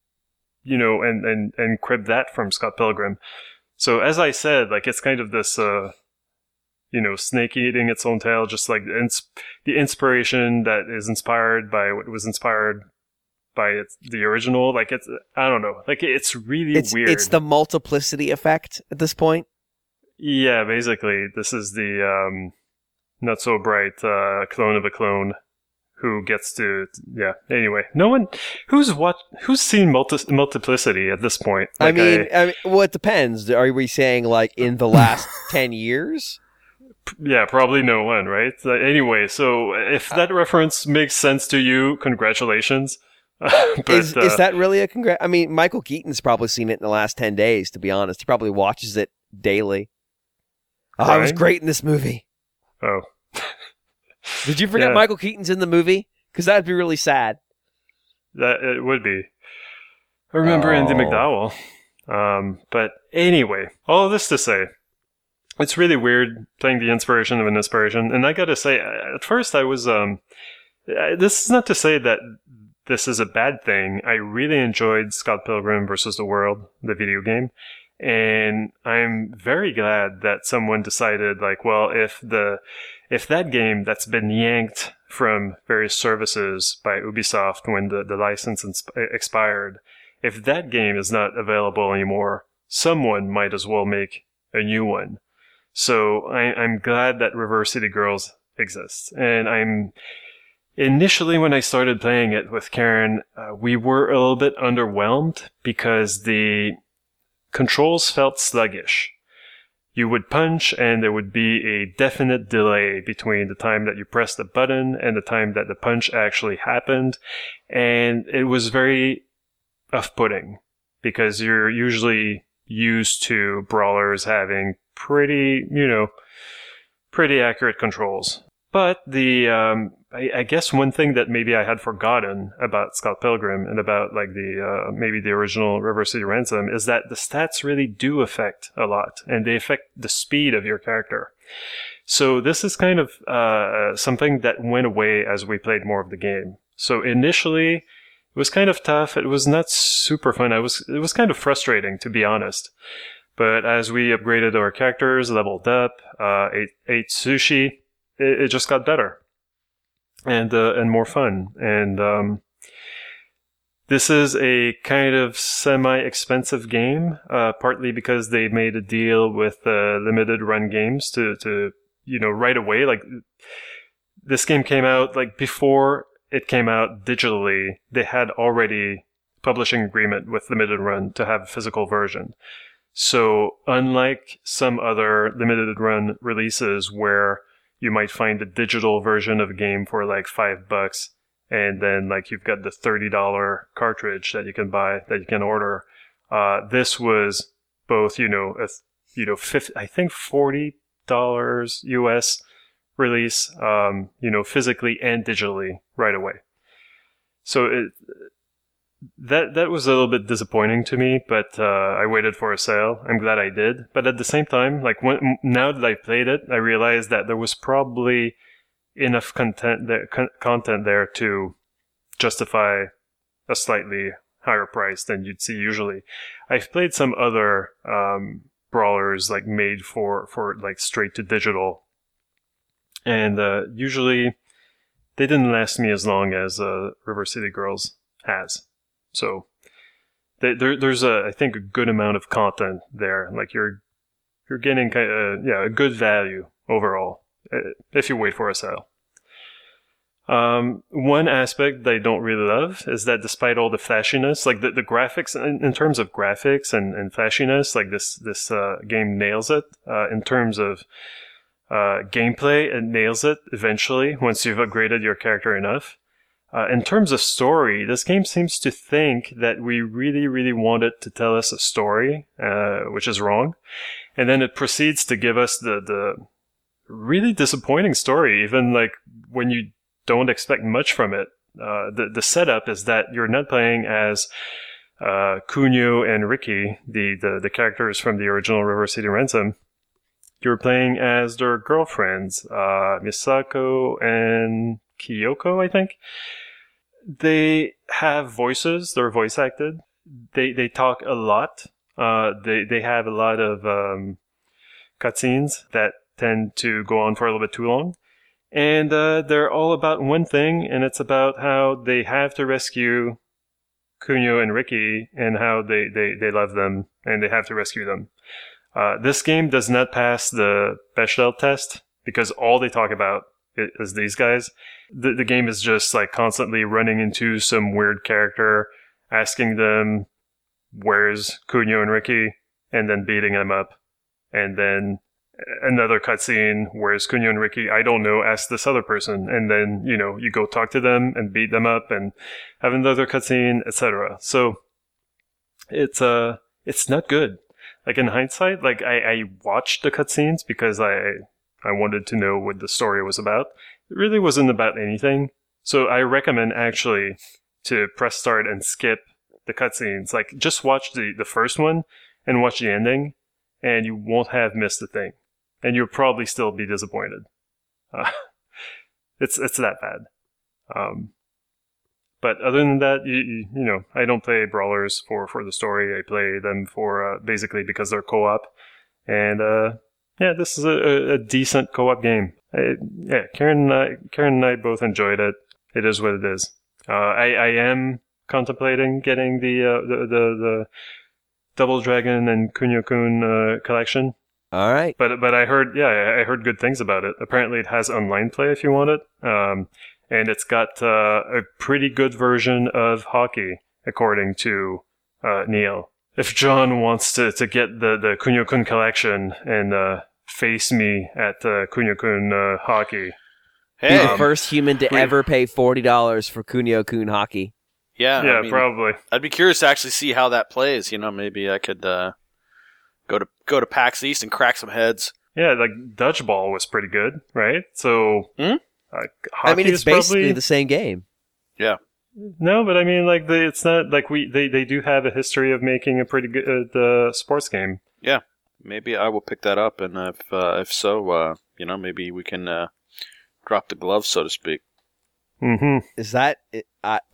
and crib that from Scott Pilgrim. So as I said, like it's kind of this... snake eating its own tail, just like the inspiration that is inspired by what was inspired by the original. Like it's, I don't know, like it's really weird. It's the multiplicity effect at this point. Yeah, basically, this is the not so bright clone of a clone who gets to, yeah. Anyway, no one who's seen multiplicity at this point. Like I mean, well, it depends. Are we saying like in the last 10 years? Yeah, probably no one, right? Anyway, so if that reference makes sense to you, congratulations. But, is that really a I mean, Michael Keaton's probably seen it in the last 10 days, to be honest. He probably watches it daily. Oh, I was great in this movie. Oh. Did you forget Michael Keaton's in the movie? Because that'd be really sad. That it would be. I remember Andy McDowell. But anyway, all of this to say, it's really weird playing the inspiration of an inspiration. And I gotta say, at first I was, this is not to say that this is a bad thing. I really enjoyed Scott Pilgrim vs. the World, the video game. And I'm very glad that someone decided, like, well, if that game that's been yanked from various services by Ubisoft when the license expired, if that game is not available anymore, someone might as well make a new one. So I'm glad that River City Girls exists. And Initially, when I started playing it with Karen, we were a little bit underwhelmed because the controls felt sluggish. You would punch and there would be a definite delay between the time that you pressed the button and the time that the punch actually happened. And it was very off-putting because you're usually used to brawlers having pretty accurate controls. But I guess one thing that maybe I had forgotten about Scott Pilgrim and about like maybe the original River City Ransom is that the stats really do affect a lot, and they affect the speed of your character. So this is kind of something that went away as we played more of the game. So initially, it was kind of tough. It was not super fun. It was kind of frustrating, to be honest. But as we upgraded our characters, leveled up, ate sushi, it just got better and more fun. And this is a kind of semi-expensive game, partly because they made a deal with limited run games to right away. Like this game came out like before it came out digitally. They had already publishing agreement with limited run to have a physical version. So unlike some other limited run releases where you might find a digital version of a game for like $5, and then like you've got the $30 cartridge that you can buy, that you can order. This was both, I think $40 US release, physically and digitally right away. So that was a little bit disappointing to me, but I waited for a sale. I'm glad I did. But at the same time, like now that I played it, I realized that there was probably enough content there to justify a slightly higher price than you'd see usually. I've played some other brawlers like made for like straight to digital, and usually they didn't last me as long as River City Girls has. So there's I think a good amount of content there. Like you're getting a good value overall if you wait for a sale. One aspect that I don't really love is that despite all the flashiness, like the graphics, in terms of graphics and flashiness, like this game nails it. In terms of gameplay, it nails it eventually once you've upgraded your character enough. In terms of story, this game seems to think that we really, really want it to tell us a story, which is wrong. And then it proceeds to give us the really disappointing story, even like when you don't expect much from it. The setup is that you're not playing as Kunio and Riki, the characters from the original River City Ransom. You're playing as their girlfriends, Misako and Kyoko, I think. They have voices. They're voice acted. They talk a lot. They have a lot of cutscenes that tend to go on for a little bit too long. And they're all about one thing, and it's about how they have to rescue Kunio and Riki, and how they love them, and they have to rescue them. This game does not pass the Bechdel test, because all they talk about is these guys. The game is just like constantly running into some weird character, asking them, where's Kunio and Riki, and then beating them up. And then another cutscene, where's Kunio and Riki? I don't know, ask this other person. And then, you go talk to them and beat them up and have another cutscene, etc. So it's not good. Like in hindsight, like I watched the cutscenes because I wanted to know what the story was about. It really wasn't about anything. So I recommend actually to press start and skip the cutscenes. Like just watch the first one and watch the ending, and you won't have missed a thing. And you'll probably still be disappointed. It's that bad. But other than that, I don't play brawlers for the story. I play them for basically because they're co-op. And this is a decent co-op game. Karen and I both enjoyed it. It is what it is. I am contemplating getting the Double Dragon and Kunio-kun collection. All right. But I heard good things about it. Apparently it has online play if you want it. and it's got a pretty good version of hockey, according to Neil. If John wants to get the Kunio-kun collection and face me at Kunio-kun hockey. Hey, the first human to ever pay $40 for Kunio-kun hockey. Yeah, I mean, probably. I'd be curious to actually see how that plays. Maybe I could go to PAX East and crack some heads. Yeah, like Dodgeball was pretty good, right? So, hockey it's basically the same game. Yeah. No, but I mean, like it's not like they do have a history of making a pretty good sports game. Yeah, maybe I will pick that up, and if so, maybe we can drop the gloves, so to speak. Mm-hmm. Is that it?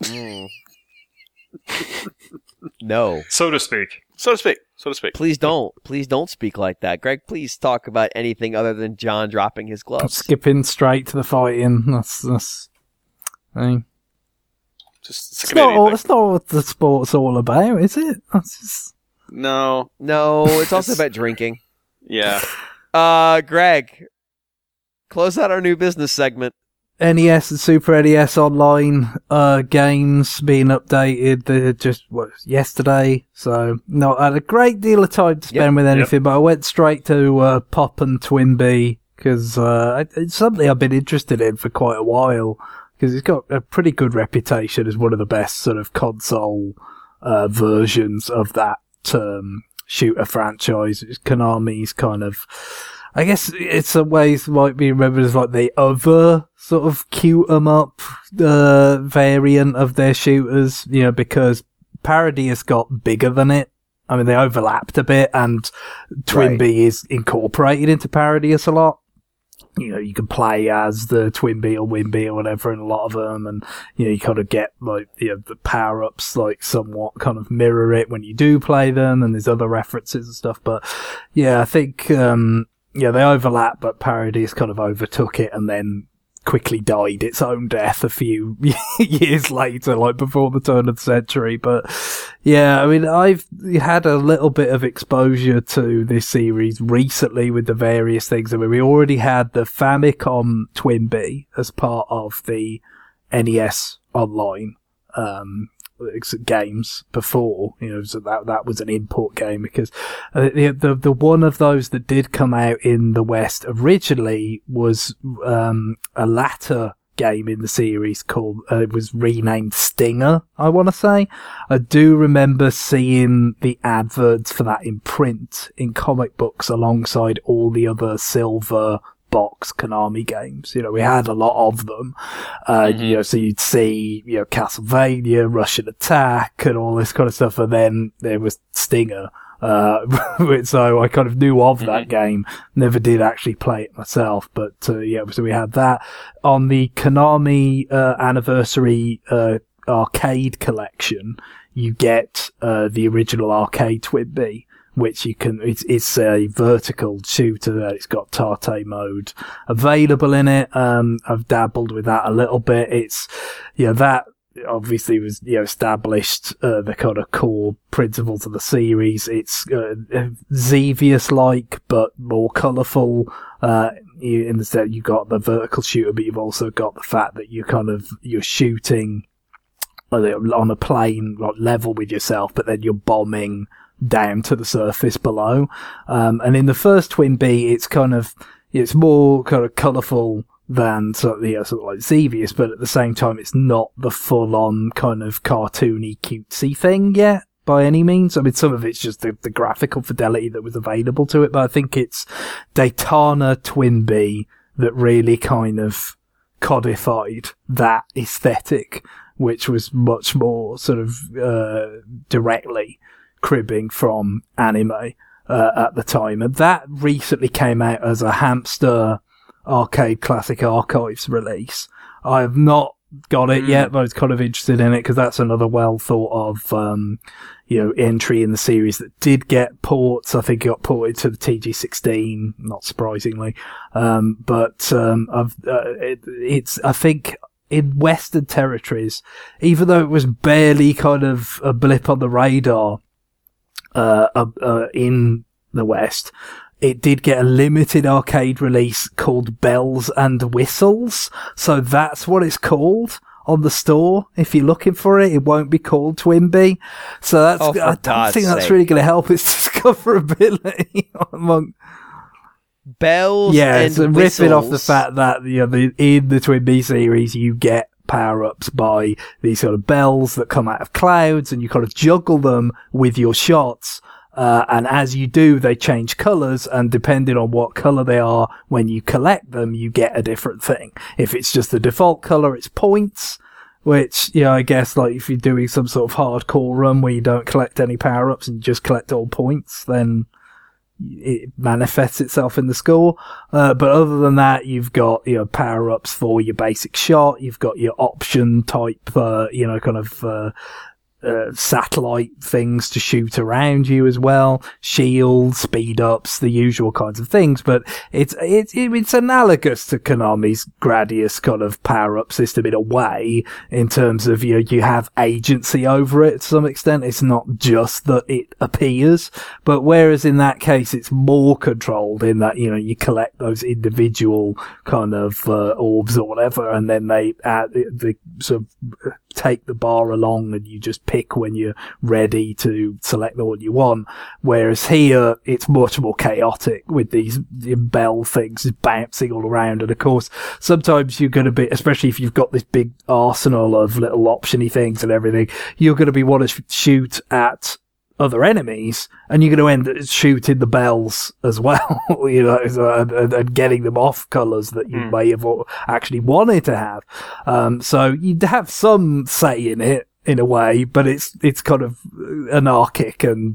No. So to speak. So to speak. So to speak. Please don't speak like that, Greg. Please talk about anything other than John dropping his gloves. Skipping straight to the fighting. That's. I mean, it's not what the sport's all about, is it? No, it's also about drinking. Yeah. Greg, close out our new business segment. NES and Super NES Online games being updated. They're just yesterday, so not had a great deal of time to spend with anything. But I went straight to Pop and Twinbee because it's something I've been interested in for quite a while. Because it's got a pretty good reputation as one of the best sort of console versions of that shooter franchise. It's Konami's kind of, I guess in some ways might be remembered as like the other sort of cute 'em up variant of their shooters, because Parody has got bigger than it. I mean, they overlapped a bit, and Twinbee is incorporated into Parodius a lot. You can play as the Twinbee or Winbee or whatever in a lot of them, and, you kind of get, like, the power-ups, like, somewhat kind of mirror it when you do play them, and there's other references and stuff, but, I think, they overlap, but Parodius kind of overtook it and then quickly died its own death a few years later, like before the turn of the century. But I mean, I've had a little bit of exposure to this series recently with the various things. I mean, we already had the Famicom Twinbee as part of the NES Online games before, so that was an import game, because the one of those that did come out in the West originally was a latter game in the series called it was renamed Stinger, I want to say. I do remember seeing the adverts for that in print in comic books alongside all the other silver box Konami games. We had a lot of them. So you'd see, Castlevania, Russian Attack, and all this kind of stuff, and then there was Stinger. So I kind of knew of that game, never did actually play it myself, but so we had that. On the Konami anniversary arcade collection, you get the original arcade Twinbee, which you can, it's a vertical shooter. It's got Tate mode available in it. I've dabbled with that a little bit. It's, that obviously was, established, the kind of core principles of the series. It's, Xevious-like, but more colourful. In the sense you got the vertical shooter, but you've also got the fact that you're shooting on a plane, like level with yourself, but then you're bombing down to the surface below. And in the first Twinbee, it's kind of, it's more kind of colourful than sort of like Xevious, but at the same time, it's not the full-on kind of cartoony, cutesy thing yet, by any means. I mean, some of it's just the graphical fidelity that was available to it, but I think it's Daytona Twinbee that really kind of codified that aesthetic, which was much more sort of directly cribbing from anime at the time. And that recently came out as a Hamster Arcade Classic Archives release. I have not got it yet, but I was kind of interested in it because that's another well thought of entry in the series that did get ports. I think it got ported to the TG16, not surprisingly. It's I think in Western territories, even though it was barely kind of a blip on the radar in the West, it did get a limited arcade release called Bells and Whistles. So that's what it's called on the store. If you're looking for it, it won't be called TWIMBY. So that's, I don't think that's really going to help its discoverability among Bells and so riffing off the fact that, in the TWIMBY series, you get power-ups by these sort of bells that come out of clouds, and you kind of juggle them with your shots. And as you do, they change colours, and depending on what colour they are, when you collect them, you get a different thing. If it's just the default colour, it's points, which, I guess, like, if you're doing some sort of hardcore run where you don't collect any power-ups and you just collect all points, then it manifests itself in the score. But other than that, you've got, power-ups for your basic shot, you've got your option type, satellite things to shoot around you as well, shields, speed ups, the usual kinds of things. But it's analogous to Konami's Gradius kind of power up system in a way, in terms of you have agency over it to some extent. It's not just that it appears, but whereas in that case it's more controlled in that you collect those individual kind of orbs or whatever, and then they sort of take the bar along, and you just pick when you're ready to select the one you want. Whereas here, it's much more chaotic with these bell things bouncing all around. And of course, sometimes you're going to be, especially if you've got this big arsenal of little optiony things and everything, you're going to be wanting to shoot at other enemies, and you're going to end up shooting the bells as well, and getting them off colours that you may have actually wanted to have. So you'd have some say in it, in a way, but it's kind of anarchic, and,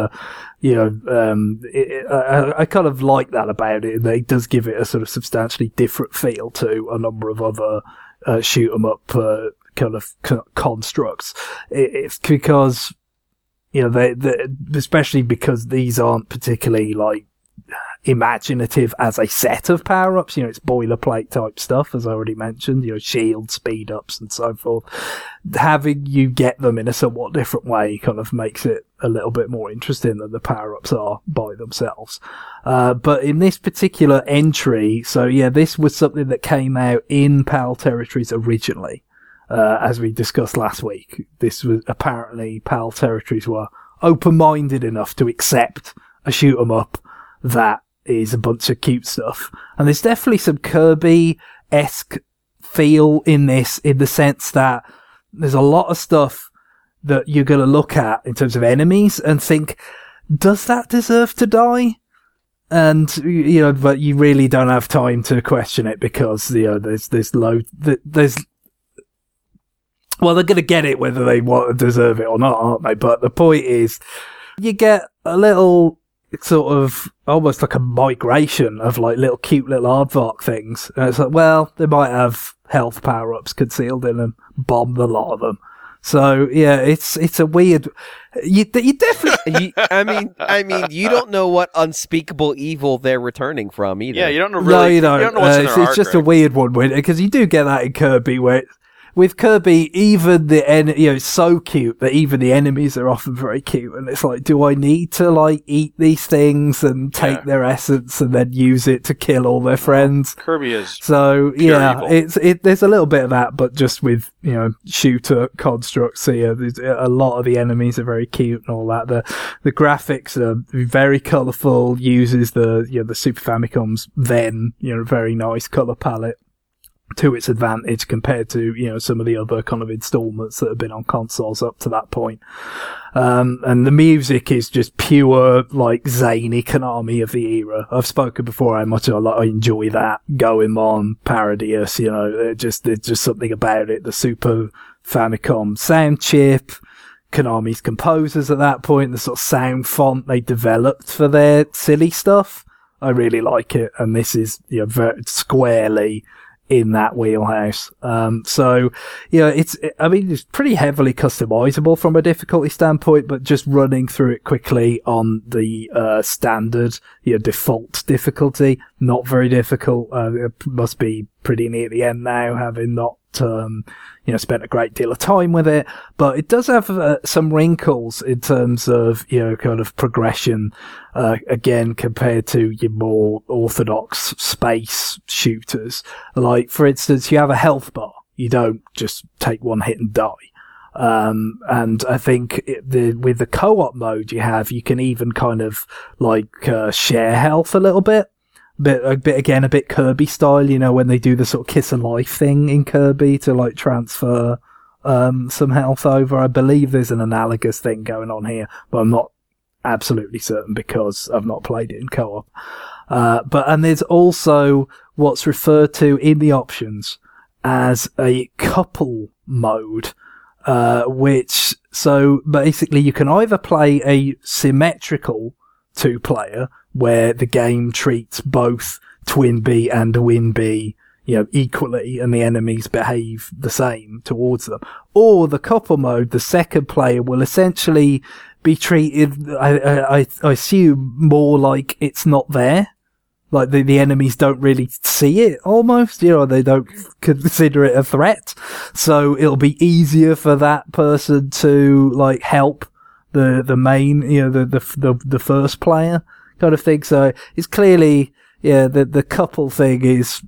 I kind of like that about it. It does give it a sort of substantially different feel to a number of other, shoot 'em up, kind of constructs. It's because, they especially because these aren't particularly like imaginative as a set of power-ups. It's boilerplate type stuff, as I already mentioned, shield, speed ups and so forth. Having you get them in a somewhat different way kind of makes it a little bit more interesting than the power-ups are by themselves. But in this particular entry, this was something that came out in PAL Territories originally. As we discussed last week, this was apparently PAL Territories were open-minded enough to accept a shoot 'em up that is a bunch of cute stuff. And there's definitely some Kirby-esque feel in this, in the sense that there's a lot of stuff that you're going to look at in terms of enemies and think, does that deserve to die? And, but you really don't have time to question it, because, well, they're going to get it whether they want to deserve it or not, aren't they? But the point is, you get a little sort of almost like a migration of like little cute little aardvark things. And it's like, well, they might have health power-ups concealed in them. Bomb the lot of them. So yeah, it's a weird. You definitely. I mean, you don't know what unspeakable evil they're returning from either. Yeah, you don't know really. No, you don't. You don't know what's in their It's just a weird one, because you do get that in Kirby where. With Kirby, even it's so cute that even the enemies are often very cute, and it's like, do I need to like eat these things and take their essence and then use it to kill all their friends? Kirby is so evil. There's a little bit of that, but just with shooter constructs here. A lot of the enemies are very cute and all that. The graphics are very colourful. Uses the Super Famicom's then very nice colour palette to its advantage compared to, some of the other kind of installments that have been on consoles up to that point. And the music is just pure, like, zany Konami of the era. I've spoken before how much I enjoy that. Goemon, Parodius, there's just something about it. The Super Famicom sound chip, Konami's composers at that point, the sort of sound font they developed for their silly stuff. I really like it. And this is, very squarely in that wheelhouse. It's pretty heavily customizable from a difficulty standpoint, but just running through it quickly on the standard, default difficulty, not very difficult. It must be pretty near the end now, having not, spent a great deal of time with it. But it does have some wrinkles in terms of, kind of progression, again, compared to your more orthodox space shooters. Like, for instance, you have a health bar. You don't just take one hit and die. And I think with the co-op mode you can even kind of share health a little bit. A bit Kirby style, when they do the sort of kiss of life thing in Kirby to transfer, some health over. I believe there's an analogous thing going on here, but I'm not absolutely certain because I've not played it in co-op. And there's also what's referred to in the options as a couple mode, so basically you can either play a symmetrical 2-player where the game treats both Twin B and Win B, equally, and the enemies behave the same towards them. Or the couple mode, the second player will essentially be treated, I assume, more like it's not there. Like the enemies don't really see it almost, they don't consider it a threat. So it'll be easier for that person to help the main, the first player kind of thing. So it's clearly, the couple thing is,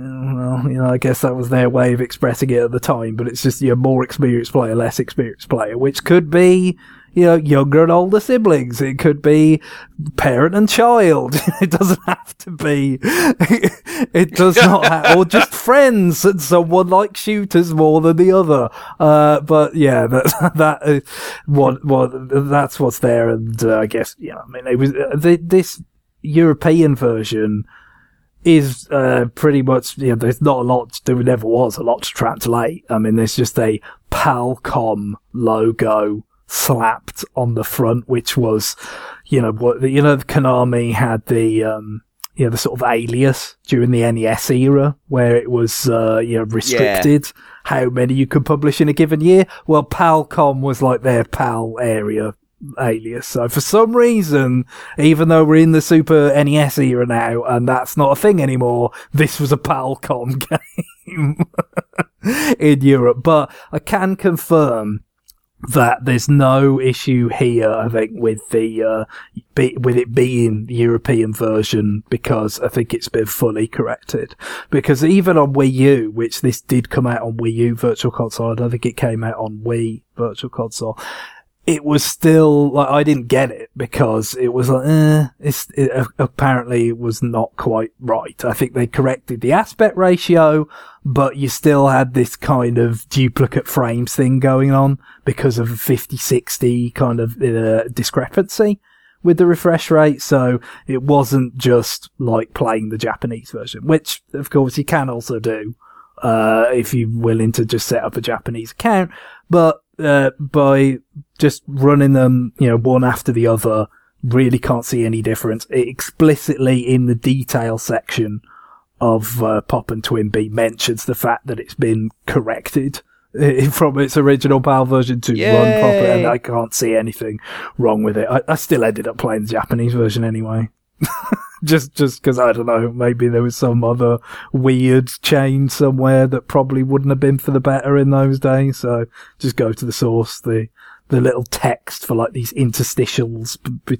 I guess that was their way of expressing it at the time, but it's just, more experienced player, less experienced player, which could be, younger and older siblings. It could be parent and child. It doesn't have to be, it does not have, or just friends and someone likes shooters more than the other. But yeah, that is that's what's there. And, I guess, it was, this European version is, pretty much, there's not a lot, there never was a lot to translate. I mean, there's just a Palcom logo slapped on the front, which was, Konami had the sort of alias during the NES era where it was, restricted how many you could publish in a given year. Well, Palcom was like their PAL area alias. So for some reason, even though we're in the Super NES era now and that's not a thing anymore, this was a Palcom game in Europe. But I can confirm that there's no issue here, I think, with with it being the European version, because I think it's been fully corrected. Because even on Wii U, which this did come out on Wii U Virtual Console, I don't think it came out on Wii Virtual Console, it was still, I didn't get it because it was apparently it was not quite right. I think they corrected the aspect ratio, but you still had this kind of duplicate frames thing going on because of a 50-60 kind of discrepancy with the refresh rate. So it wasn't just like playing the Japanese version, which of course you can also do, if you're willing to just set up a Japanese account. But by just running them, one after the other, really can't see any difference. It explicitly in the detail section of Pop and Twin B mentions the fact that it's been corrected from its original PAL version to run properly, and I can't see anything wrong with it. I still ended up playing the Japanese version anyway. just because, I don't know, maybe there was some other weird change somewhere that probably wouldn't have been for the better in those days. So just go to the source. The little text for like these interstitials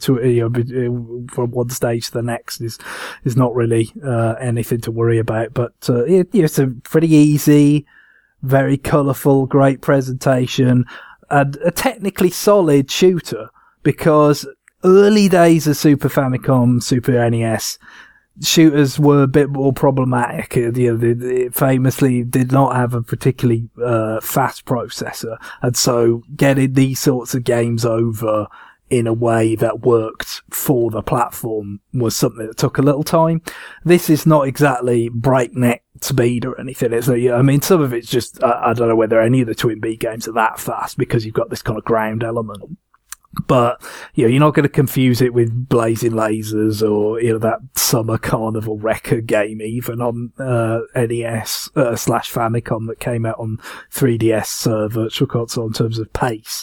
between, from one stage to the next is not really, anything to worry about. But, it's a pretty easy, very colourful, great presentation, and a technically solid shooter, because early days of Super Famicom, Super NES, shooters were a bit more problematic. They famously did not have a particularly fast processor, and so getting these sorts of games over in a way that worked for the platform was something that took a little time. This is not exactly breakneck speed or anything. Some of it's just, I don't know whether any of the Twin B games are that fast because you've got this kind of ground element. But, you're not going to confuse it with Blazing Lasers or, that Summer Carnival Record game even on, NES, / Famicom that came out on 3DS, Virtual Console in terms of pace.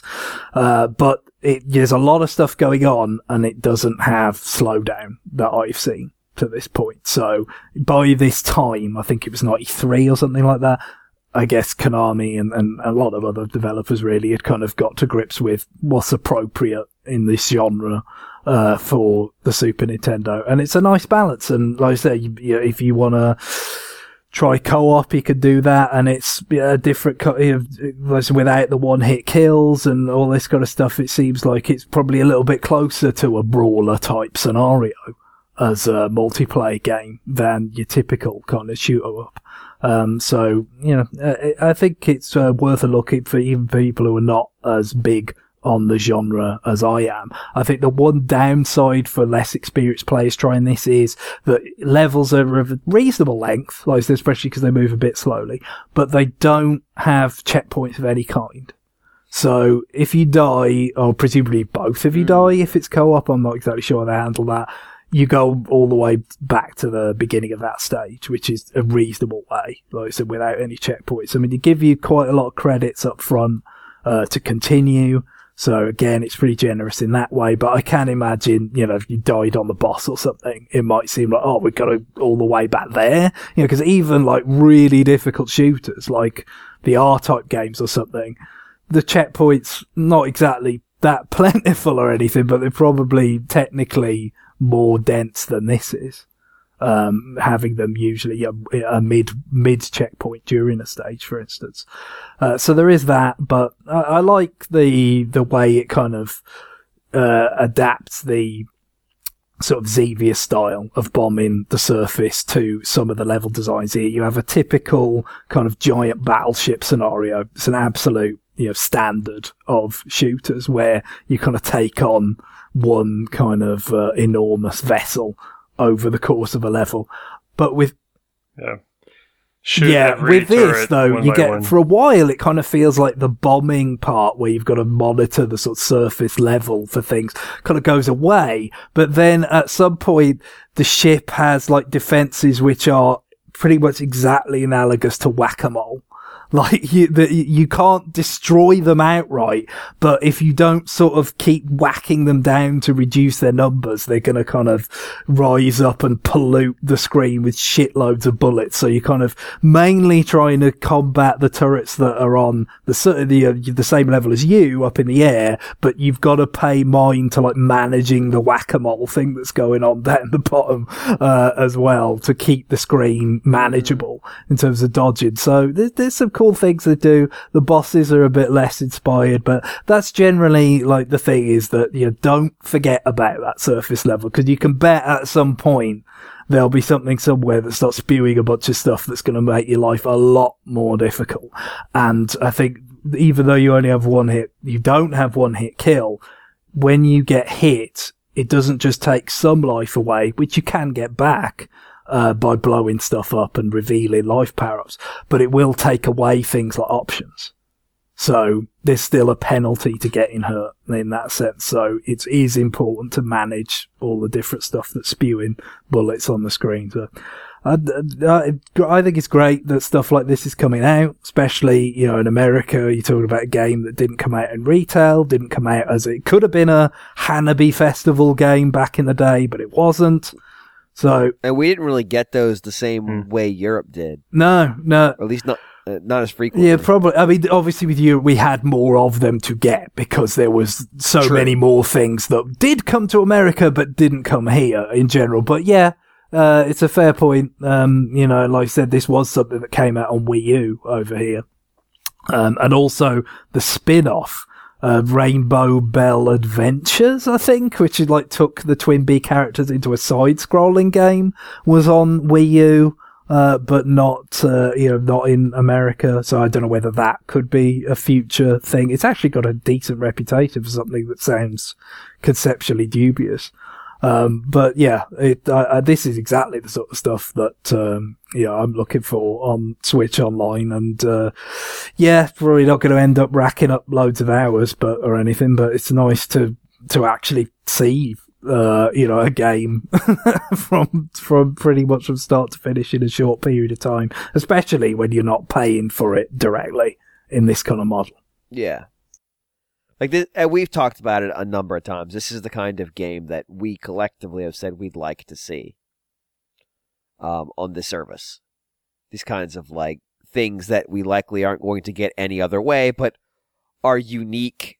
But there's a lot of stuff going on and it doesn't have slowdown that I've seen. to this point. So by this time, I think it was 93 or something like that, I guess Konami and a lot of other developers really had kind of got to grips with what's appropriate in this genre for the Super Nintendo. And it's a nice balance. And like I said, if you want to try co-op, you could do that. And it's a different, without the one-hit kills and all this kind of stuff. It seems like it's probably a little bit closer to a brawler type scenario as a multiplayer game than your typical kind of shoot-em-up. So, I think it's worth a look for even people who are not as big on the genre as I am. I think the one downside for less experienced players trying this is that levels are of a reasonable length, like especially because they move a bit slowly, but they don't have checkpoints of any kind. So if you die, or presumably both of you die if it's co-op, I'm not exactly sure how they handle that, you go all the way back to the beginning of that stage, which is a reasonable way, like I said, without any checkpoints. I mean, they give you quite a lot of credits up front to continue. So again, it's pretty generous in that way. But I can imagine, if you died on the boss or something, it might seem like, oh, we've got to all the way back there. Because even like really difficult shooters, like the R-type games or something, the checkpoints not exactly that plentiful or anything, but they're probably technically more dense than this is, having them usually a mid checkpoint during a stage, for instance. So there is that, but I like the way it kind of adapts the sort of Xevious style of bombing the surface to some of the level designs here. You have a typical kind of giant battleship scenario. It's an absolute standard of shooters where you kind of take on one kind of enormous vessel over the course of a level. But with with this though, you get for a while it kind of feels like the bombing part where you've got to monitor the sort of surface level for things kind of goes away. But then at some point the ship has like defenses which are pretty much exactly analogous to whack-a-mole. Like, you can't destroy them outright, but if you don't sort of keep whacking them down to reduce their numbers, they're going to kind of rise up and pollute the screen with shitloads of bullets. So you're kind of mainly trying to combat the turrets that are on the same level as you up in the air, but you've got to pay mind to like managing the whack-a-mole thing that's going on down the bottom, as well, to keep the screen manageable in terms of dodging. So there's some cool things they do. The bosses are a bit less inspired, but that's generally like the thing is that don't forget about that surface level, because you can bet at some point there'll be something somewhere that starts spewing a bunch of stuff that's going to make your life a lot more difficult. And I think even though you only have you don't have one hit kill, when you get hit, it doesn't just take some life away, which you can get back by blowing stuff up and revealing life power-ups, but it will take away things like options. So there's still a penalty to getting hurt in that sense. So it is important to manage all the different stuff that's spewing bullets on the screen. So I think it's great that stuff like this is coming out, especially, in America. You're talking about a game that didn't come out in retail, didn't come out as it could have been a Hanabi Festival game back in the day, but it wasn't. So, and we didn't really get those the same way Europe did. No. Or at least not as frequently. Yeah, probably. I mean, obviously with Europe, we had more of them to get because there was so many more things that did come to America but didn't come here in general. But yeah, it's a fair point. Like I said, this was something that came out on Wii U over here. And also the spin-off, Rainbow Bell Adventures, I think, which is like took the Twin Bee characters into a side-scrolling game, was on Wii U, but not in America. So I don't know whether that could be a future thing. It's actually got a decent reputation for something that sounds conceptually dubious. But yeah, this is exactly the sort of stuff that, I'm looking for on Switch Online. And, probably not going to end up racking up loads of hours, or anything, but it's nice to actually see, a game from pretty much from start to finish in a short period of time, especially when you're not paying for it directly in this kind of model. Yeah. Like this, we've talked about it a number of times. This is the kind of game that we collectively have said we'd like to see. on this service. These kinds of like things that we likely aren't going to get any other way, but are unique,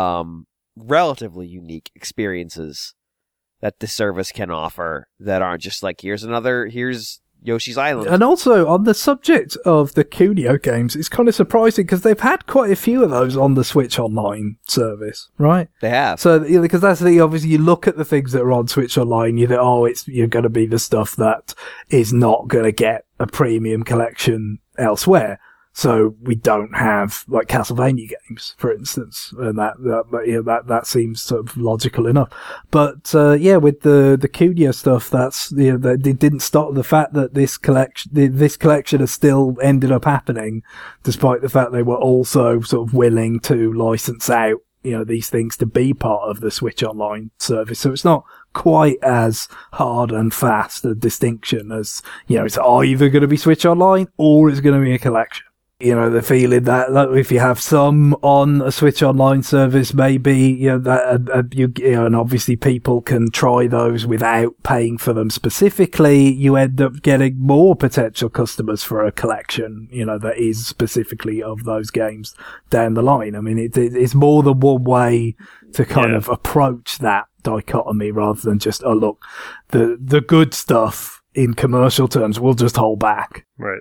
relatively unique experiences that the service can offer that aren't just like, here's Yoshi's Island. And also, on the subject of the Kunio games, it's kind of surprising because they've had quite a few of those on the Switch Online service, right? They have. So, because that's the, obviously, you look at the things that are on Switch Online, you think, you're going to be the stuff that is not going to get a premium collection elsewhere. So we don't have like Castlevania games, for instance, and that seems sort of logical enough. But with the Kunio stuff, that's that it didn't stop the fact that this collection has still ended up happening, despite the fact they were also sort of willing to license out these things to be part of the Switch Online service. So it's not quite as hard and fast a distinction as it's either going to be Switch Online or it's going to be a collection. The feeling that if you have some on a Switch Online service, maybe, and obviously people can try those without paying for them specifically, you end up getting more potential customers for a collection, that is specifically of those games down the line. I mean, it's more than one way to kind of approach that dichotomy rather than just, look, the good stuff in commercial terms will just hold back. Right.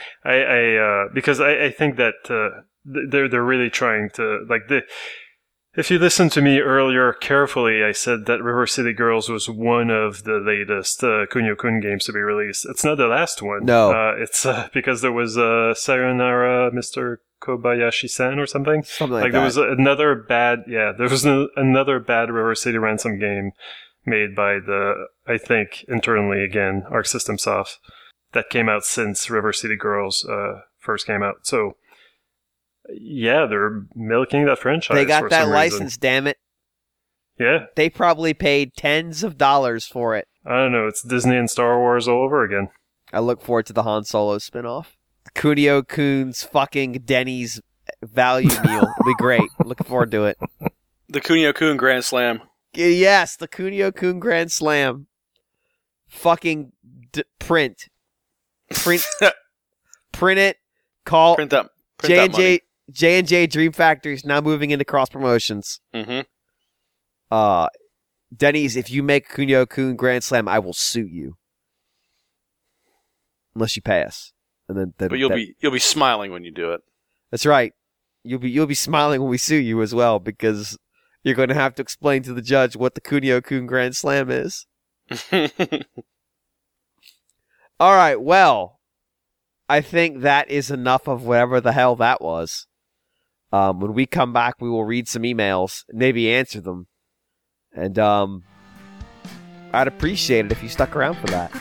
Because I think that they're really trying to if you listen to me earlier carefully, I said that River City Girls was one of the latest Kunio-kun games to be released. It's not the last one. No, it's because there was Sayonara Mr. Kobayashi-san or something. Something like that. There was another bad another bad River City Ransom game made by I think internally again Arc System Soft. That came out since River City Girls first came out. So, yeah, they're milking that franchise. They got that license, damn it. Yeah. They probably paid tens of dollars for it. I don't know. It's Disney and Star Wars all over again. I look forward to the Han Solo spinoff. Kunio-kun's fucking Denny's value meal will be great. Looking forward to it. The Kunio-kun Grand Slam. Yes, the Kunio-kun Grand Slam. Fucking print it. Call print that J&J Dream Factory is now moving into cross promotions. Mm-hmm. Denny's, if you make Kunio-kun Grand Slam, I will sue you, unless you pay us. And then but you'll be smiling when you do it. That's right. You'll be smiling when we sue you as well, because you're going to have to explain to the judge what the Kunio-kun Grand Slam is. All right, well, I think that is enough of whatever the hell that was. When we come back, we will read some emails, maybe answer them. And I'd appreciate it if you stuck around for that.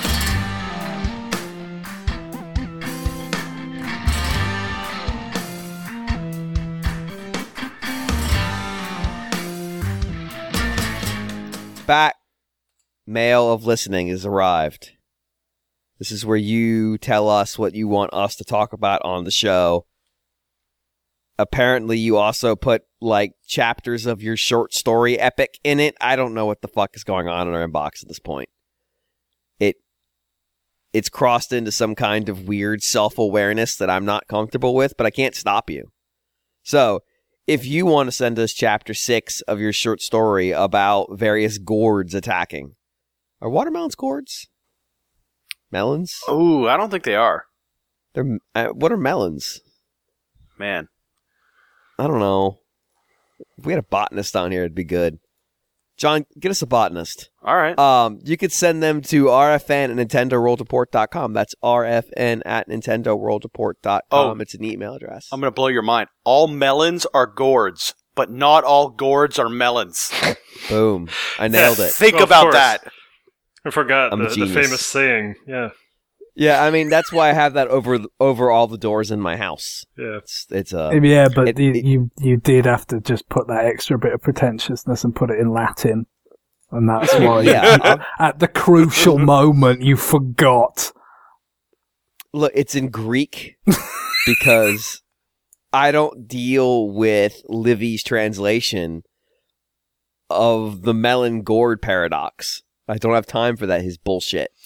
Back. Mail of listening has arrived. This is where you tell us what you want us to talk about on the show. Apparently, you also put, chapters of your short story epic in it. I don't know what the fuck is going on in our inbox at this point. It's crossed into some kind of weird self-awareness that I'm not comfortable with, but I can't stop you. So, if you want to send us chapter 6 of your short story about various gourds attacking. Are watermelons gourds? Melons? Oh, I don't think they are. They're what are melons? Man. I don't know. If we had a botanist on here, it'd be good. John, get us a botanist. All right. You could send them to rfn@nintendoworldreport.com. That's rfn@nintendoworldreport.com. Oh, it's an email address. I'm going to blow your mind. All melons are gourds, but not all gourds are melons. Boom. I nailed it. Think about that. I forgot the famous saying. Yeah. Yeah, I mean, that's why I have that over all the doors in my house. Yeah. You did have to just put that extra bit of pretentiousness and put it in Latin. And that's why at the crucial moment you forgot. Look, it's in Greek because I don't deal with Livy's translation of the melon gourd paradox. I don't have time for that, his bullshit.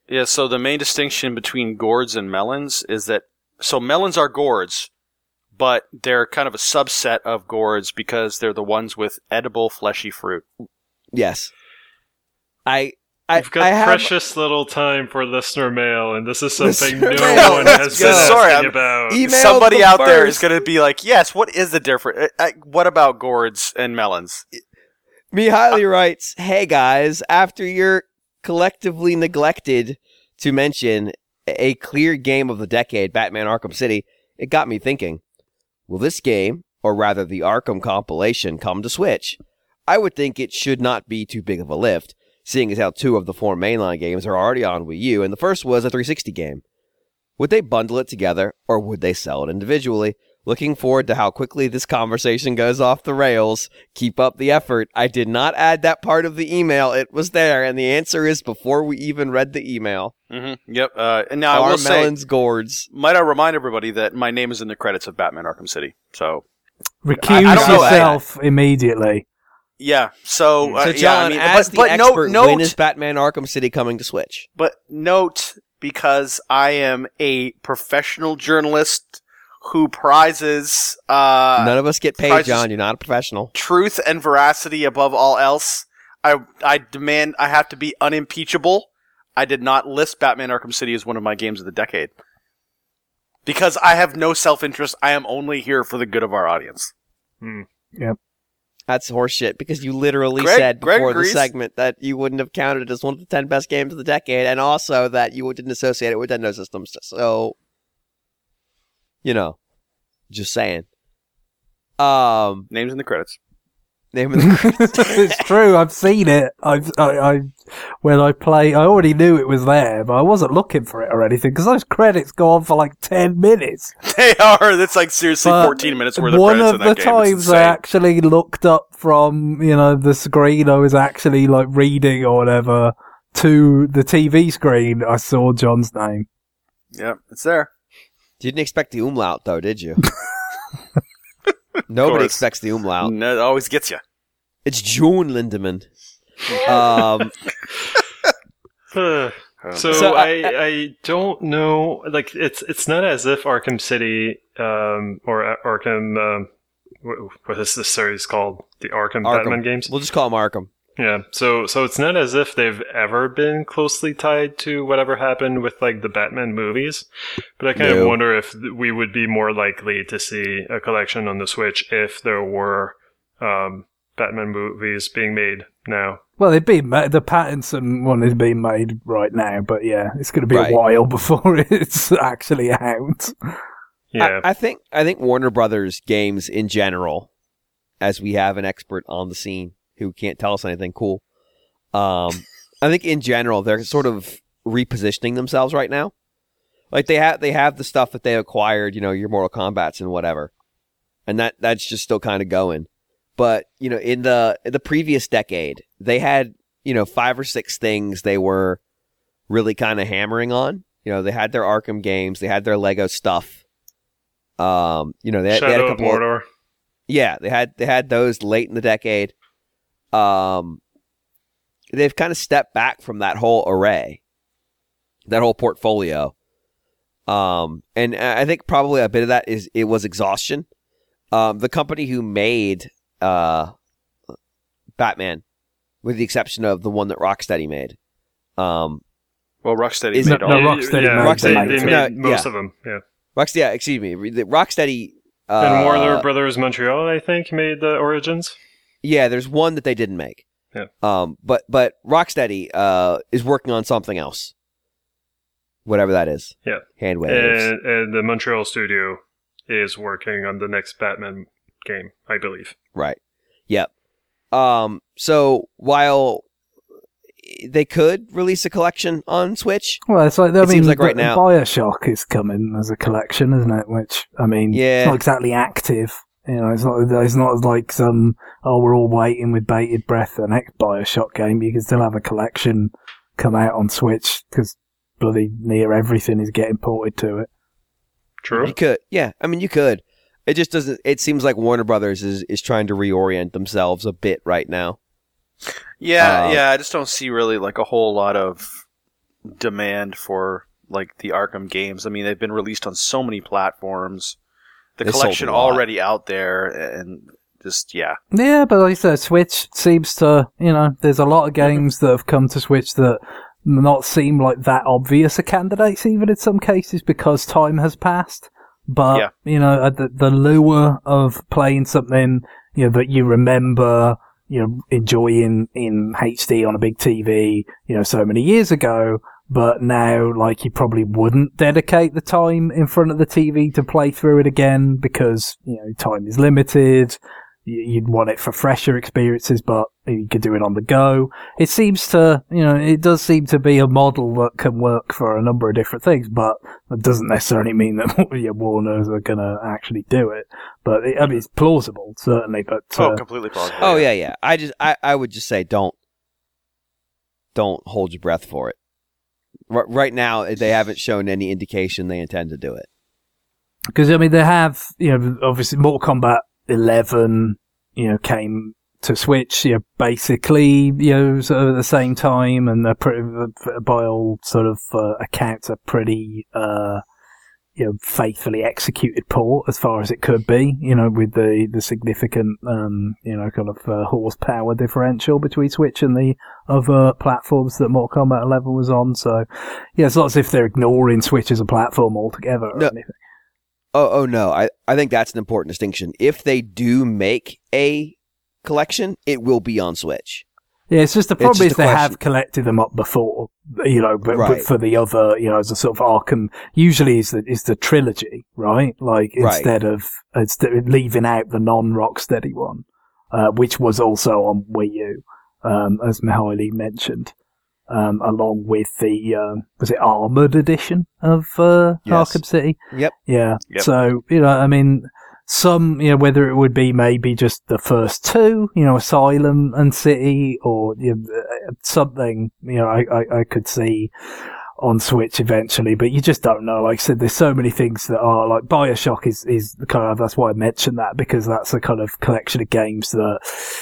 Yeah, so the main distinction between gourds and melons is that melons are gourds, but they're kind of a subset of gourds because they're the ones with edible fleshy fruit. Yes. We've got precious little time for listener mail, and this is something no one has been asking about. Somebody out there is going to be like, yes, what is the difference? What about gourds and melons? Mihaly writes, hey guys, after you're collectively neglected to mention a clear game of the decade, Batman Arkham City, it got me thinking, will this game, or rather the Arkham compilation, come to Switch? I would think it should not be too big of a lift, seeing as how 2 of the 4 mainline games are already on Wii U, and the first was a 360 game. Would they bundle it together, or would they sell it individually? Looking forward to how quickly this conversation goes off the rails. Keep up the effort. I did not add that part of the email. It was there, and the answer is before we even read the email. Mm-hmm. Yep. And now I will melons, gourds. Might I remind everybody that my name is in the credits of Batman Arkham City. So recuse yourself immediately. Yeah. So John, as the expert, when is Batman Arkham City coming to Switch? But note, because I am a professional journalist who prizes none of us get paid, John. You're not a professional. Truth and veracity above all else. I demand I have to be unimpeachable. I did not list Batman Arkham City as one of my games of the decade. Because I have no self-interest. I am only here for the good of our audience. Yep. That's horseshit, because you literally said before the segment that you wouldn't have counted it as one of the 10 best games of the decade, and also that you didn't associate it with Nintendo systems. So, just saying. Names in the credits. It's true. I've seen it. When I play, I already knew it was there, but I wasn't looking for it or anything because those credits go on for like 10 minutes. They are. That's like seriously 14 minutes worth of credits in that game. One of the times I actually looked up from the screen I was actually like reading or whatever to the TV screen, I saw John's name. Yep, it's there. Didn't expect the umlaut though, did you? Nobody expects the umlaut. No, it always gets you. It's John Lindemann. So I don't know. Like it's not as if Arkham City or Arkham. What is this series called? The Arkham Batman games. We'll just call them Arkham. Yeah. So it's not as if they've ever been closely tied to whatever happened with like the Batman movies. But I kind of wonder if we would be more likely to see a collection on the Switch if there were Batman movies being made now. Well, the Pattinson one is being made right now, but yeah, it's going to be a while before it's actually out. Yeah, I think Warner Brothers games in general, as we have an expert on the scene who can't tell us anything cool. I think in general they're sort of repositioning themselves right now. Like they have the stuff that they acquired, your Mortal Kombats and whatever, and that's just still kind of going. But in the previous decade, they had 5 or 6 things they were really kind of hammering on. They had their Arkham games, they had their Lego stuff. They had a couple of Mordor. They had those late in the decade. They've kind of stepped back from that whole array, that whole portfolio. And I think probably a bit of that was exhaustion. The company who made Batman, with the exception of the one that Rocksteady made. Rocksteady made all. Rocksteady made most of them. Yeah. Excuse me. Rocksteady and Warner Brothers Montreal, I think, made the Origins. Yeah, there's one that they didn't make. Yeah. But Rocksteady is working on something else. Whatever that is. Yeah. Hand waves. And the Montreal studio is working on the next Batman game, I believe. Right. Yep. So while they could release a collection on Switch, well, it's like seems like right now BioShock is coming as a collection, isn't it? Which it's not exactly active. It's not like some we're all waiting with bated breath for the next BioShock game. You can still have a collection come out on Switch because bloody near everything is getting ported to it. True. You could, yeah. You could. It just doesn't. It seems like Warner Brothers is trying to reorient themselves a bit right now. Yeah, I just don't see really like a whole lot of demand for like the Arkham games. I mean, they've been released on so many platforms. The collection already out there, and just yeah. Yeah, but like I said, Switch seems to, there's a lot of games that have come to Switch that not seem like that obvious a candidates, even in some cases, because time has passed. But the lure of playing something that you remember, enjoying in HD on a big TV, so many years ago, but now, like, you probably wouldn't dedicate the time in front of the TV to play through it again because, time is limited. You'd want it for fresher experiences, but you could do it on the go. It seems to, it does seem to be a model that can work for a number of different things, but that doesn't necessarily mean that Warners are going to actually do it. But it's plausible, certainly. But completely plausible. Oh yeah. I would just say don't hold your breath for it. Right now, they haven't shown any indication they intend to do it. Because they have, obviously Mortal Kombat 11, came to Switch, basically, sort of at the same time, and by all sort of accounts, a pretty, faithfully executed port as far as it could be, with the significant, kind of horsepower differential between Switch and the other platforms that Mortal Kombat 11 was on. So, it's not as if they're ignoring Switch as a platform altogether or anything. Oh no, I think that's an important distinction. If they do make a collection, it will be on Switch. Yeah, it's just the problem is they have collected them up before, but for the other, as a sort of Arkham, usually is the trilogy, right? Like, instead of leaving out the non-Rocksteady one, which was also on Wii U, as Mihaly mentioned. Along with the, was it Armored Edition of, Arkham City? Yep. Yeah. Yep. So, some, whether it would be maybe just the first two, Asylum and City, or, something, I could see on Switch eventually, but you just don't know. Like I said, there's so many things that are, like, BioShock is kind of, that's why I mentioned that, because that's a kind of collection of games that,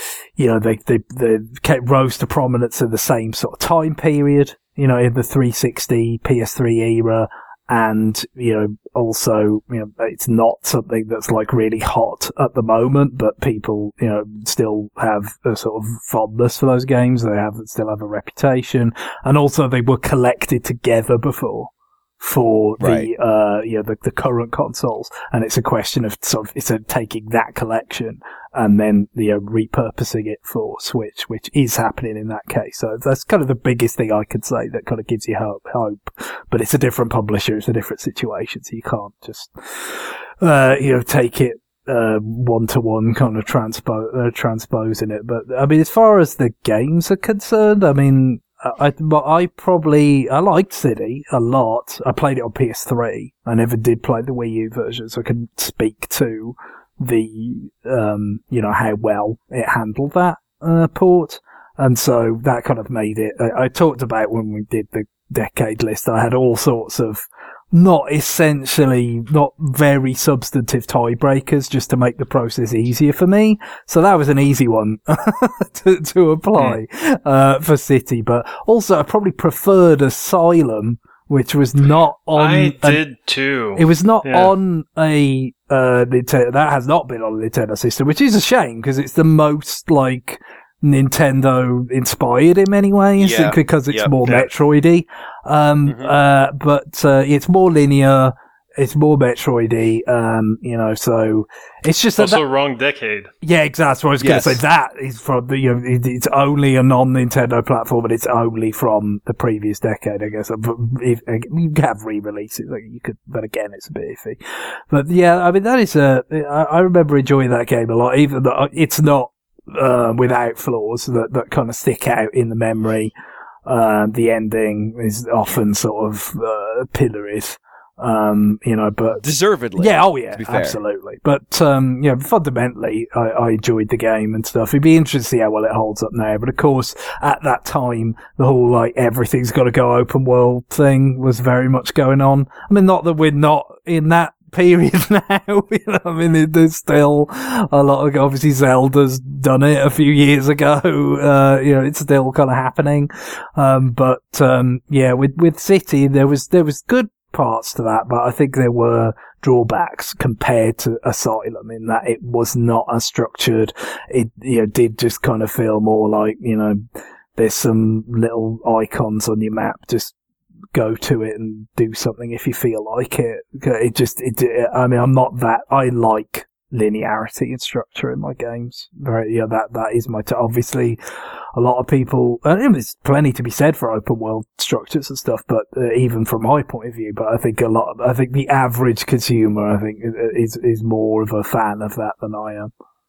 they rose to prominence in the same sort of time period, in the 360 PS3 era. And, also, it's not something that's like really hot at the moment, but people, still have a sort of fondness for those games. They still have a reputation. And also they were collected together before for the current consoles. And it's a question of taking that collection and then, repurposing it for Switch, which is happening in that case. So that's kind of the biggest thing I could say that kind of gives you hope. But it's a different publisher, it's a different situation, so you can't just, take it, one-to-one kind of transposing it. But, I mean, as far as the games are concerned, I mean, I liked City a lot. I played it on PS3. I never did play the Wii U version, so I can speak to the, how well it handled that, port. And so that kind of made it, I talked about when we did the decade list, I had all sorts of not very substantive tiebreakers just to make the process easier for me. So that was an easy one to apply, for City. But also I probably preferred Asylum, which was not on... I did too. It was not on a Nintendo... That has not been on a Nintendo system, which is a shame, because it's the most, like, Nintendo-inspired in many ways, because it's more Metroid-y. But it's more linear, it's more Metroid-y, so it's just also wrong decade. Yeah, exactly. That's what I was going to say. That is from it's only a non-Nintendo platform, and it's only from the previous decade, I guess. If you have re-releases, you could, but again, it's a bit iffy. But yeah, I mean, that is I remember enjoying that game a lot, even though it's not without flaws that kind of stick out in the memory. The ending is often sort of pilloried, but deservedly. Yeah, absolutely. But fundamentally, I enjoyed the game and stuff. It'd be interesting to see how well it holds up now. But of course, at that time, the whole like everything's got to go open world thing was very much going on. I mean, not that we're not in that period now. I mean, there's still a lot of, obviously Zelda's done it a few years ago. It's still kind of happening. With City, there was good parts to that, but I think there were drawbacks compared to Asylum in that it was not as structured. It, did just kind of feel more like, there's some little icons on your map, just go to it and do something if you feel like it. I'm not that, I like linearity and structure in my games. That is my, obviously a lot of people, there's plenty to be said for open world structures and stuff, but even from my point of view, but I think the average consumer, is more of a fan of that than I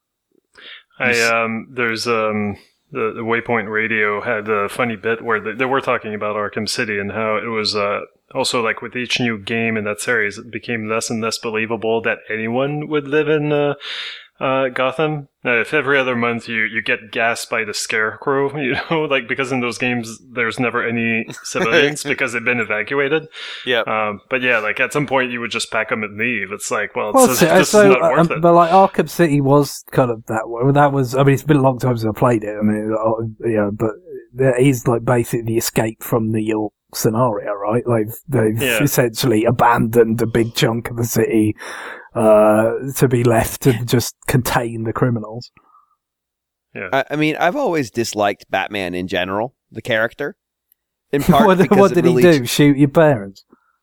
am. The Waypoint Radio had a funny bit where they were talking about Arkham City and how it was also like with each new game in that series, it became less and less believable that anyone would live in Gotham. If every other month you get gassed by the Scarecrow, because in those games there's never any civilians because they've been evacuated. Yeah. But yeah, like at some point you would just pack them and leave. It's like, this is not worth it. But like Arkham City was kind of that way. That was, it's been a long time since I played it. But he's like basically the escape from New York scenario, right? Like they've essentially abandoned a big chunk of the city to be left to just contain the criminals. Yeah. I've always disliked Batman in general, the character. In part what did he do? Shoot your parents?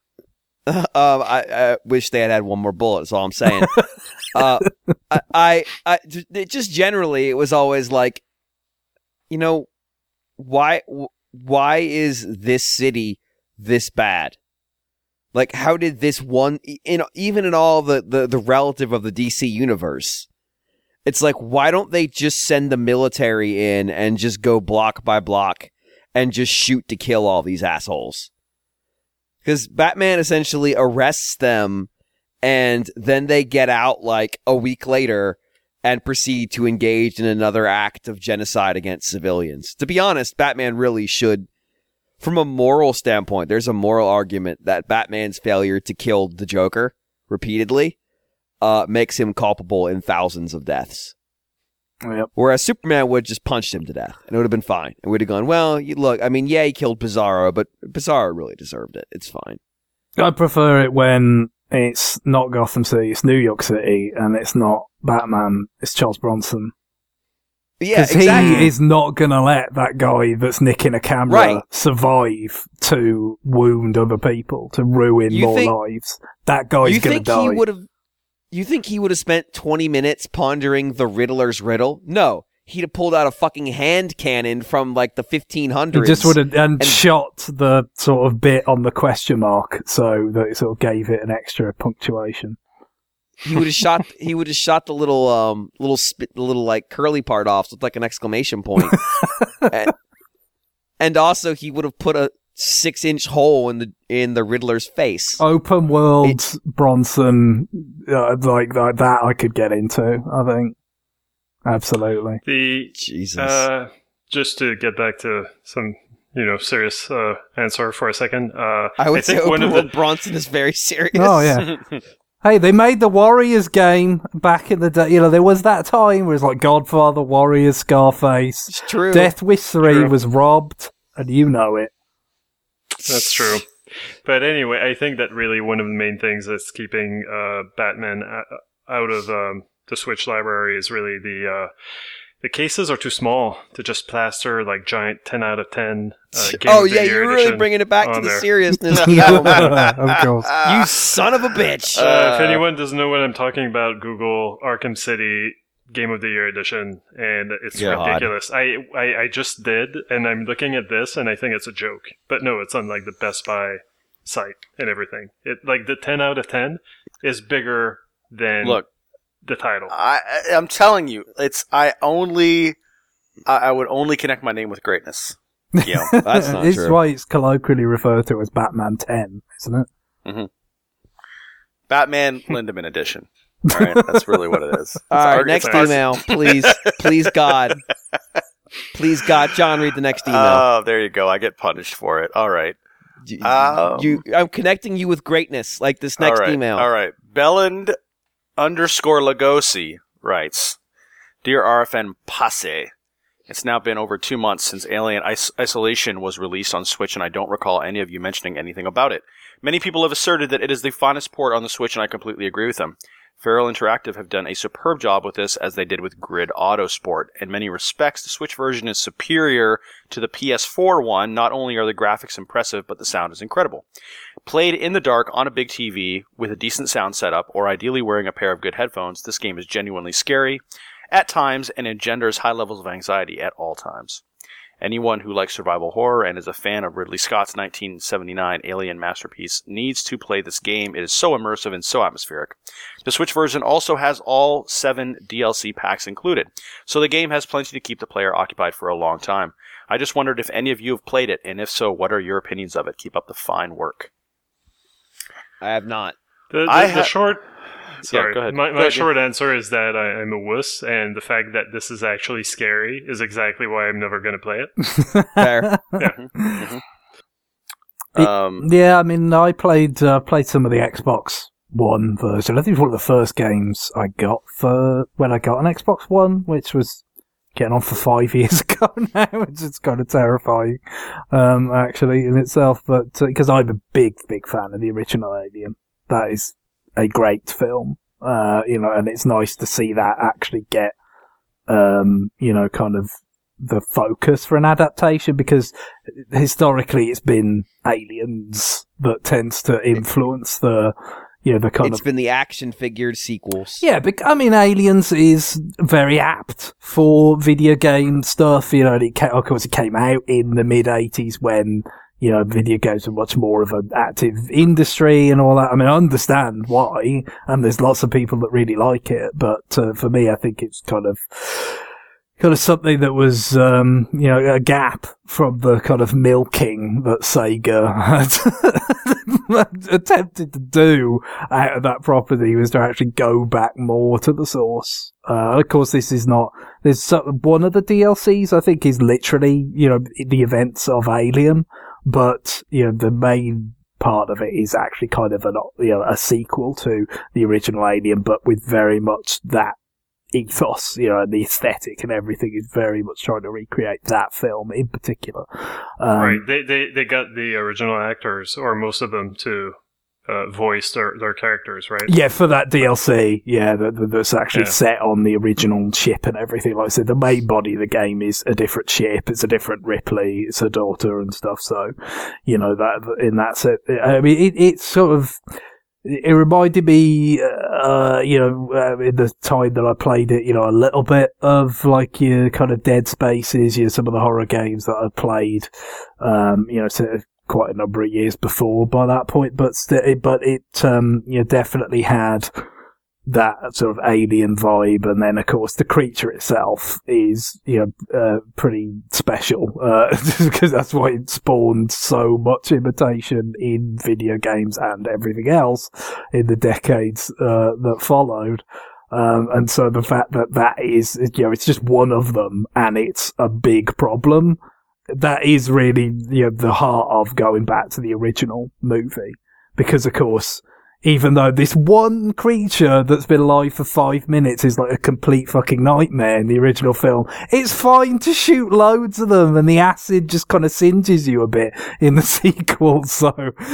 I wish they had one more bullet. That's all I'm saying. Just generally, it was always like, why is this city this bad? Like, how did this one, even in all the relative of the DC universe, it's like, why don't they just send the military in and just go block by block and just shoot to kill all these assholes? Because Batman essentially arrests them and then they get out like a week later and proceed to engage in another act of genocide against civilians. To be honest, Batman really should, from a moral standpoint, there's a moral argument that Batman's failure to kill the Joker repeatedly makes him culpable in thousands of deaths. Yep. Whereas Superman would just punched him to death, and it would have been fine. It would have gone, well, he killed Bizarro, but Bizarro really deserved it. It's fine. I prefer it when it's not Gotham City, it's New York City, and it's not Batman, it's Charles Bronson. Yeah, exactly. He is not going to let that guy that's nicking a camera survive to wound other people, to ruin lives. That guy's going to die. You think he would have spent 20 minutes pondering the Riddler's riddle? No. He'd have pulled out a fucking hand cannon from like the 1500s. He just would have and shot the sort of bit on the question mark so that it sort of gave it an extra punctuation. He would have shot. He would have shot the little like curly part off with like an exclamation point, and also he would have put a 6-inch hole in the Riddler's face. Open world Bronson, like that, I could get into. I think absolutely. Jesus. Just to get back to some serious answer for a second. I would say open world Bronson is very serious. Oh yeah. Hey, they made the Warriors game back in the day. There was that time where it was like Godfather, Warriors, Scarface. It's true. Death Wish 3 was robbed, and you know it. That's true. But anyway, I think that really one of the main things that's keeping Batman out of the Switch library is really the cases are too small to just plaster like giant 10 out of 10 Game of the Year you're really bringing it back to the seriousness. Of course. You son of a bitch. If anyone doesn't know what I'm talking about, Google Arkham City Game of the Year edition, and it's ridiculous. I just did, and I'm looking at this, and I think it's a joke. But no, it's on like the Best Buy site and everything. It like the 10 out of 10 is bigger than the title. I'm telling you, I would only connect my name with greatness. Yeah, that's not this true. is why it's colloquially referred to as Batman 10, isn't it? Mm-hmm. Batman Lindemann edition. All right, that's really what it is. All right, next email, please. Please, God. Please, God. John, read the next email. Oh, there you go. I get punished for it. All right. I'm connecting you with greatness, like this next email. All right. Belland _Lugosi writes, Dear RFN Passe, it's now been over 2 months since Alien Isolation was released on Switch, and I don't recall any of you mentioning anything about it. Many people have asserted that it is the finest port on the Switch, and I completely agree with them. Feral Interactive have done a superb job with this, as they did with Grid Autosport. In many respects, the Switch version is superior to the PS4 one. Not only are the graphics impressive, but the sound is incredible. Played in the dark on a big TV with a decent sound setup, or ideally wearing a pair of good headphones, this game is genuinely scary at times and engenders high levels of anxiety at all times. Anyone who likes survival horror and is a fan of Ridley Scott's 1979 Alien masterpiece needs to play this game. It is so immersive and so atmospheric. The Switch version also has all 7 DLC packs included, so the game has plenty to keep the player occupied for a long time. I just wondered if any of you have played it, and if so, what are your opinions of it? Keep up the fine work. I have not. The short... Sorry, yeah, go ahead. My short answer is that I'm a wuss, and the fact that this is actually scary is exactly why I'm never going to play it. Fair. Yeah. Mm-hmm. Yeah, I mean, I played some of the Xbox One version. I think it was one of the first games I got for when I got an Xbox One, which was getting on for 5 years ago now, which is kind of terrifying, actually, in itself. But because I'm a big fan of the original Alien, that is a great film, and it's nice to see that actually get, kind of the focus for an adaptation, because historically it's been Aliens that tends to influence the kind It's been the action figured sequels. Yeah, but I mean, Aliens is very apt for video game stuff. Of course, it came out in the mid-80s when, video games are much more of an active industry and all that. I mean, I understand why, and there's lots of people that really like it, but for me, I think it's kind of something that was, a gap from the kind of milking that Sega had attempted to do out of that property, was to actually go back more to the source. Of course, this is not, one of the DLCs, I think, is literally, the events of Alien, but, the main part of it is actually kind of a sequel to the original Alien, but with very much that ethos, and the aesthetic and everything is very much trying to recreate that film in particular. Right. They got the original actors, or most of them, to voice their characters, right? Yeah, for that DLC, that's actually set on the original ship and everything. Like I said, the main body of the game is a different ship, it's a different Ripley, it's her daughter and stuff, so, that in that set, I mean, it's sort of, it reminded me, in the time that I played it, a little bit of like your kind of Dead Spaces, some of the horror games that I played, sort of quite a number of years before by that point, but it definitely had that sort of alien vibe, and then of course the creature itself is pretty special, because that's why it spawned so much imitation in video games and everything else in the decades that followed. And so the fact that is, it's just one of them, and it's a big problem, that is really the heart of going back to the original movie, because of course, even though this one creature that's been alive for 5 minutes is like a complete fucking nightmare in the original film, it's fine to shoot loads of them, and the acid just kind of singes you a bit in the sequel. So,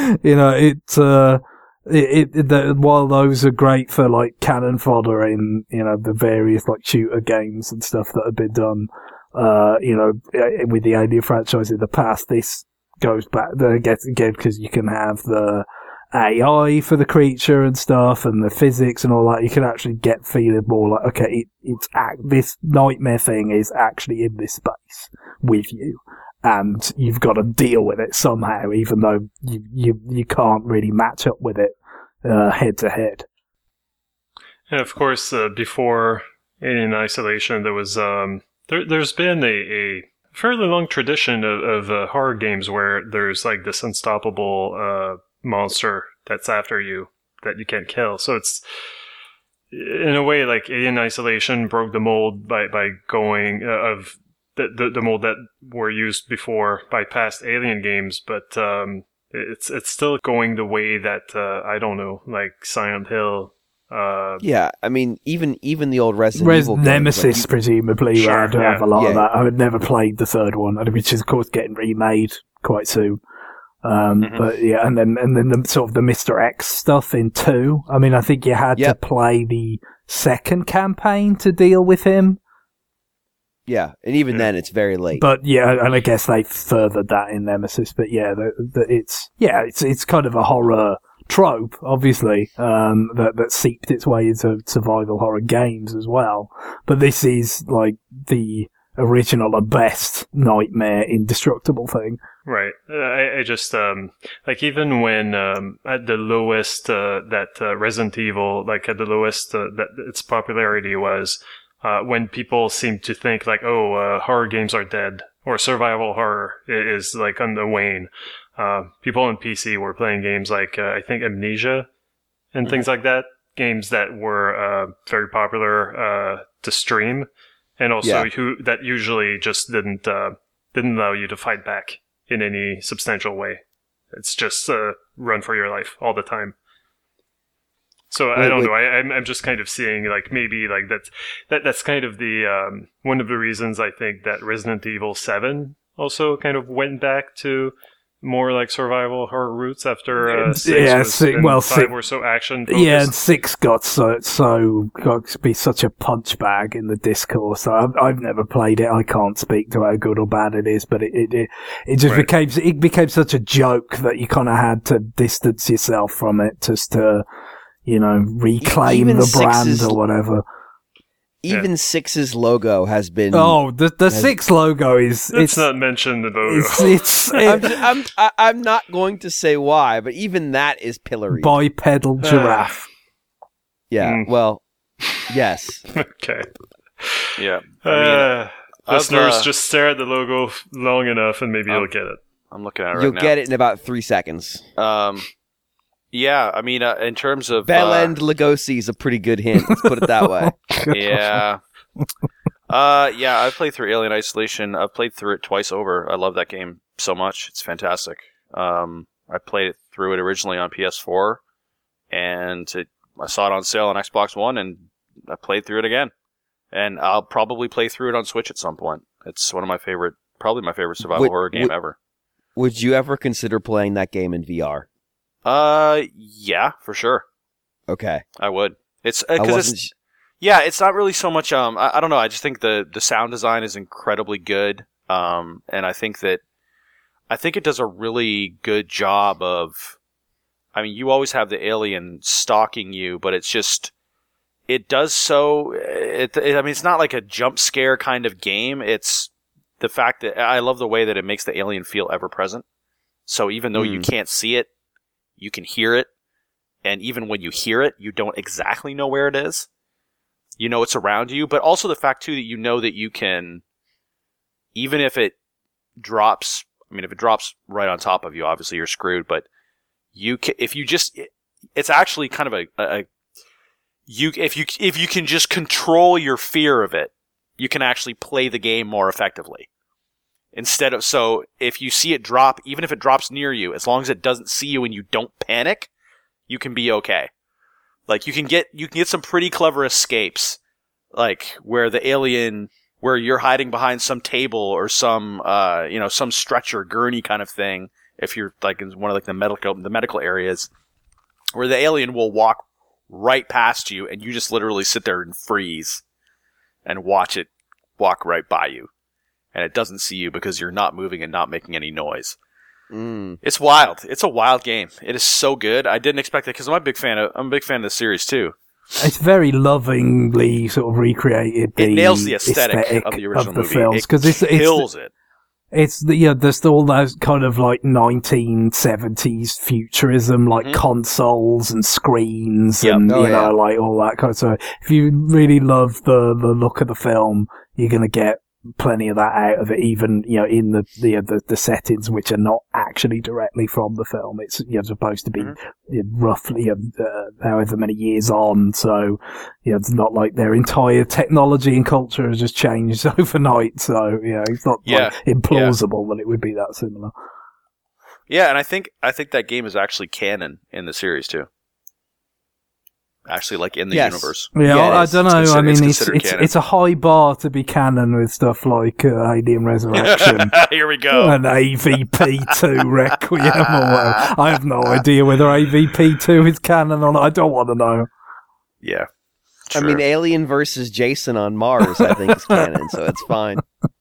while those are great for like cannon fodder in, the various like shooter games and stuff that have been done, with the Alien franchise in the past, this goes back again because you can have the AI for the creature and stuff, and the physics and all that. You can actually get feeling more like, okay, this nightmare thing is actually in this space with you, and you've got to deal with it somehow, even though you can't really match up with it head to head. And of course, before Alien Isolation, there was there's been a fairly long tradition of horror games where there's like this unstoppable monster that's after you that you can't kill. So it's, in a way, like Alien Isolation broke the mold by going of the mold that were used before by past Alien games, but it's still going the way that I don't know, like Silent Hill. Yeah, I mean, even the old Resident Evil Nemesis, games, presumably, would have a lot of that. I had never played the third one, which is of course getting remade quite soon. But yeah, and then the sort of the Mr. X stuff in 2. I mean, I think you had to play the second campaign to deal with him. Yeah, and even then, it's very late. But yeah, and I guess they furthered that in Nemesis. But yeah, it's kind of a horror trope, obviously, that seeped its way into survival horror games as well. But this is like the original or best nightmare indestructible thing. Right. I just like even when at the lowest that Resident Evil, like at the lowest that its popularity was, when people seem to think like, horror games are dead or survival horror is like on the wane. People on PC were playing games like I think Amnesia and things like that. Games that were very popular to stream, and also that usually just didn't allow you to fight back in any substantial way. It's just run for your life all the time. So I don't know. I'm just kind of seeing like maybe like that's kind of the one of the reasons I think that Resident Evil 7 also kind of went back to more like survival horror roots after 6 was 5 were so action focused. Yeah, and 6 got to be such a punch bag in the discourse. I've never played it. I can't speak to how good or bad it is, but it just became such a joke that you kind of had to distance yourself from it just to, reclaim the brand or whatever. Even 6's logo has been... Oh, the 6 logo is... It's not mentioned in the logo. I'm not going to say why, but even that is pilloried. Bipedal giraffe. Yeah, well, yes. Okay. Yeah. Listeners, just stare at the logo long enough and maybe you'll get it. I'm looking at it right You'll now. get it in about 3 seconds. Yeah, I mean, in terms of... Bellend Lugosi is a pretty good hint, let's put it that way. Yeah. I've played through Alien Isolation. I've played through it twice over. I love that game so much. It's fantastic. I played through it originally on PS4, and I saw it on sale on Xbox One, and I played through it again. And I'll probably play through it on Switch at some point. It's one of my favorite, probably my favorite survival horror game ever. Would you ever consider playing that game in VR? Yeah, for sure. Okay. I would. It's because it's not really so much. I don't know. I just think the sound design is incredibly good. And I think it does a really good job of. I mean, you always have the alien stalking you, but it's just. It does so. I mean, it's not like a jump scare kind of game. It's the fact that I love the way that it makes the alien feel ever present. So even though you can't see it, you can hear it, and even when you hear it, you don't exactly know where it is. You know it's around you, but also the fact, too, that you know that you can, even if it drops, if it drops right on top of you, obviously you're screwed, but you can, if you just, it's actually kind of if you can just control your fear of it, you can actually play the game more effectively. So if you see it drop, even if it drops near you, as long as it doesn't see you and you don't panic, you can be okay. Like you can get some pretty clever escapes, like where you're hiding behind some table or some some stretcher gurney kind of thing. If you're like in one of like the medical areas, where the alien will walk right past you and you just literally sit there and freeze and watch it walk right by you. And it doesn't see you because you're not moving and not making any noise. It's wild. It's a wild game. It is so good. I didn't expect it because I'm a big fan of the series too. It's very lovingly sort of recreated. It nails the aesthetic of the original movie. Films, it kills it. It's there's all those kind of like 1970s futurism, like consoles and screens and like all that kind of stuff. If you really love the look of the film, you're gonna get plenty of that out of it, even in the settings which are not actually directly from the film. It's supposed to be roughly however many years on, so it's not like their entire technology and culture has just changed overnight. So it's not like implausible that it would be that similar. Yeah, and I think that game is actually canon in the series too. Actually, like in the universe. Yeah, I don't know. I mean, it's a high bar to be canon with stuff like Alien Resurrection. Here we go. And AVP2 Requiem or whatever. I have no idea whether AVP2 is canon or not. I don't want to know. Yeah. Sure. I mean, Alien versus Jason on Mars, I think, is canon, so it's fine.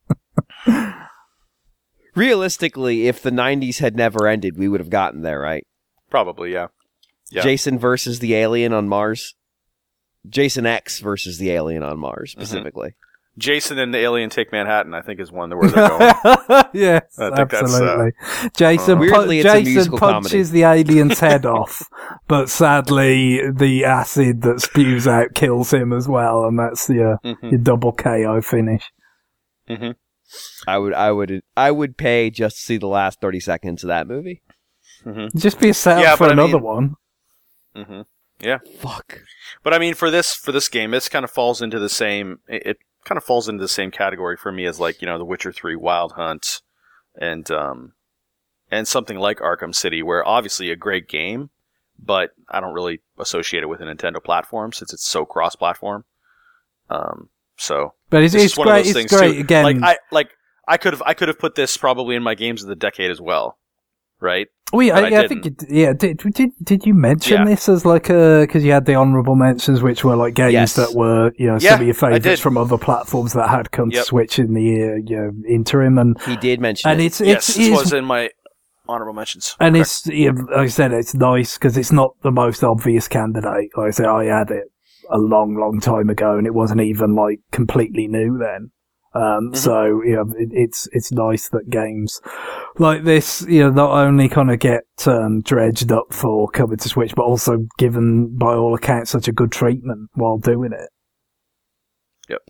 Realistically, if the 90s had never ended, we would have gotten there, right? Probably, yeah. Jason versus the alien on Mars. Jason X versus the alien on Mars, specifically. Mm-hmm. Jason and the alien take Manhattan, I think, is one where they're going. Yes, I think absolutely. Jason punches comedy. The alien's head off, but sadly, the acid that spews out kills him as well, and that's your double KO finish. Mm-hmm. I would pay just to see the last 30 seconds of that movie. Mm-hmm. Just be a setup for another one. Mm-hmm. Yeah. Fuck. But I mean, for this game, this kind of falls into the same. It kind of falls into the same category for me as, like, The Witcher 3 Wild Hunt, and something like Arkham City, where obviously a great game, but I don't really associate it with a Nintendo platform since it's so cross-platform. So, but it's great. It's great too. Again. I could have put this probably in my games of the decade as well, right? I think did you mention this as like because you had the honourable mentions, which were like games that were some of your favourites from other platforms that had come to Switch in the interim, and he did mention it. It was in my honourable mentions, and it's like I said, it's nice because it's not the most obvious candidate. Like I said, I had it a long time ago, and it wasn't even like completely new then. So it's nice that games like this not only kind of get dredged up for coming to Switch, but also given by all accounts such a good treatment while doing it. Yep.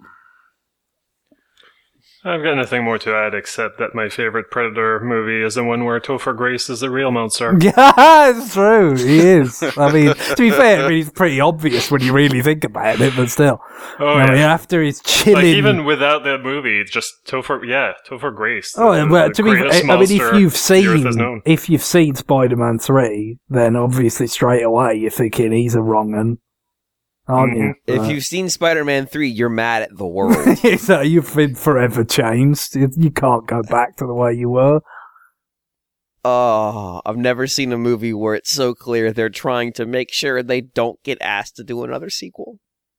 I've got nothing more to add except that my favorite Predator movie is the one where Topher Grace is the real monster. Yeah, it's true. He is. I mean, to be fair, it's pretty obvious when you really think about it, but still. After he's chilling... Like, even without that movie, it's just Topher Grace. If you've seen Spider-Man 3, then obviously straight away you're thinking he's a wrong 'un. If you've seen Spider-Man 3, you're mad at the world. So you've been forever changed. You can't go back to the way you were. Oh, I've never seen a movie where it's so clear they're trying to make sure they don't get asked to do another sequel.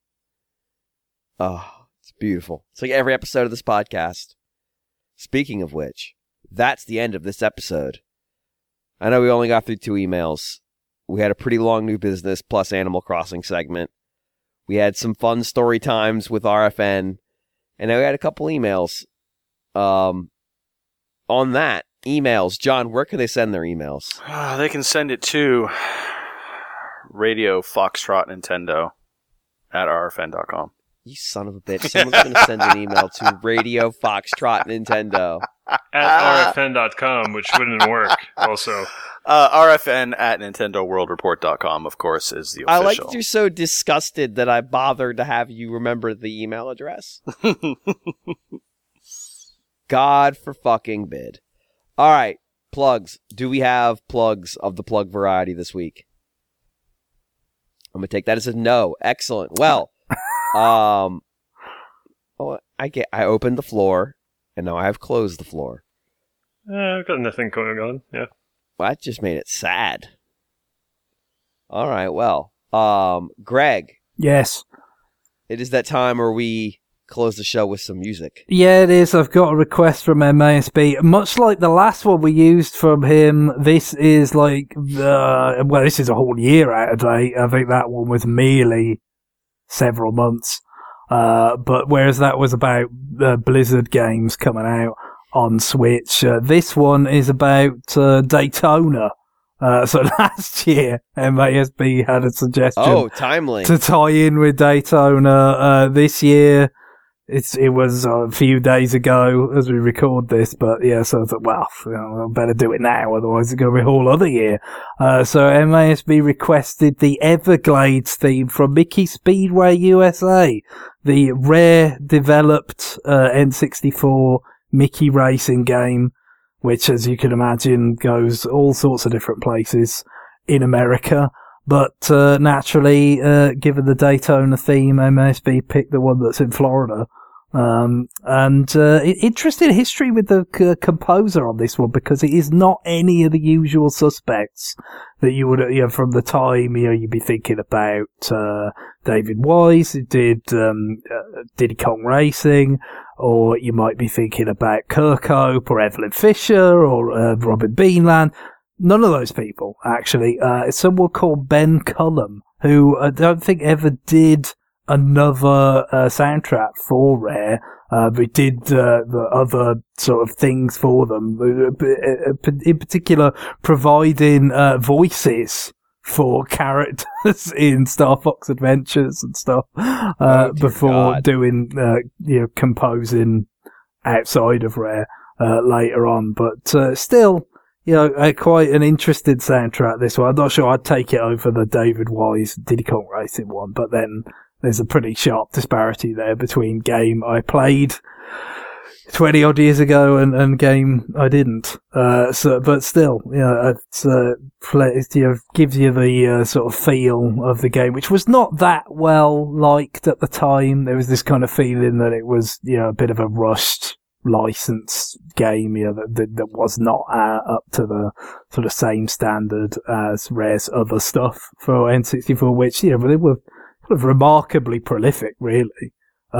Oh, it's beautiful. It's like every episode of this podcast. Speaking of which, that's the end of this episode. I know we only got through 2 emails. We had a pretty long new business plus Animal Crossing segment. We had some fun story times with RFN, and now we had a couple emails. On that, emails. John, where can they send their emails? They can send it to Radio Foxtrot Nintendo at rfn.com. You son of a bitch. Someone's going to send an email to Radio Foxtrot Nintendo. At rfn.com, which wouldn't work also. RFN at NintendoWorldReport.com, of course, is the official. I like that you're so disgusted that I bothered to have you remember the email address. God for fucking bid. All right, plugs. Do we have plugs of the plug variety this week? I'm going to take that as a no. Excellent. Well, I opened the floor, and now I have closed the floor. I've got nothing going on, yeah. Well, that just made it sad. All right, well, Greg. Yes. It is that time where we close the show with some music. Yeah, it is. I've got a request from MASB. Much like the last one we used from him, this is like this is a whole year out of date. I think that one was merely several months. But whereas that was about Blizzard games coming out on Switch, this one is about Daytona. So last year, MASB had a suggestion. Oh, timely. To tie in with Daytona. This year, it was a few days ago as we record this, but yeah, so I thought, well, I better do it now, otherwise it's going to be a whole other year. So MASB requested the Everglades theme from Mickey Speedway USA, the rare developed N64 Mickey racing game. which, as you can imagine, goes all sorts of different places in America. But naturally, given the Daytona theme, MSB picked the one that's in Florida. Interesting history with the composer on this one, because it is not any of the usual suspects that you would, from the time, you'd be thinking about David Wise, who did Diddy Kong Racing, or you might be thinking about Kirkhope or Evelyn Fisher or Robin Beanland. None of those people, actually. It's someone called Ben Cullum, who I don't think ever did another soundtrack for Rare. We did the other sort of things for them, in particular providing voices for characters in Star Fox Adventures and stuff before doing composing outside of Rare later on. But still, quite an interesting soundtrack, this one. I'm not sure I'd take it over the David Wise Diddy Kong Racing one, but then there's a pretty sharp disparity there between game I played 20 odd years ago and game I didn't. But still, it's gives you the sort of feel of the game, which was not that well liked at the time. There was this kind of feeling that it was, a bit of a rushed license game, that was not up to the sort of same standard as Rare's other stuff for N64, which, they were remarkably prolific, really.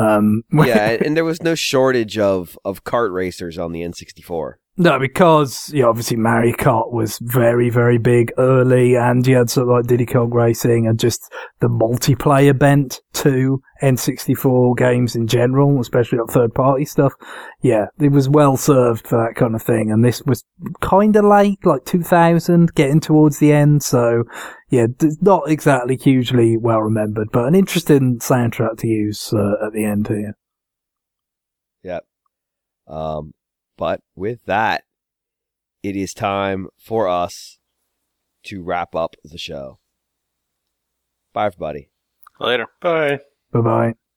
And there was no shortage of kart racers on the N64. No, because obviously Mario Kart was very, very big early, and you had sort of like Diddy Kong Racing and just the multiplayer bent to N64 games in general, especially like third-party stuff. Yeah, it was well served for that kind of thing, and this was kind of late, like 2000, getting towards the end, so yeah, not exactly hugely well remembered, but an interesting soundtrack to use at the end here. Yep. But with that, it is time for us to wrap up the show. Bye, everybody. Later. Bye. Bye-bye.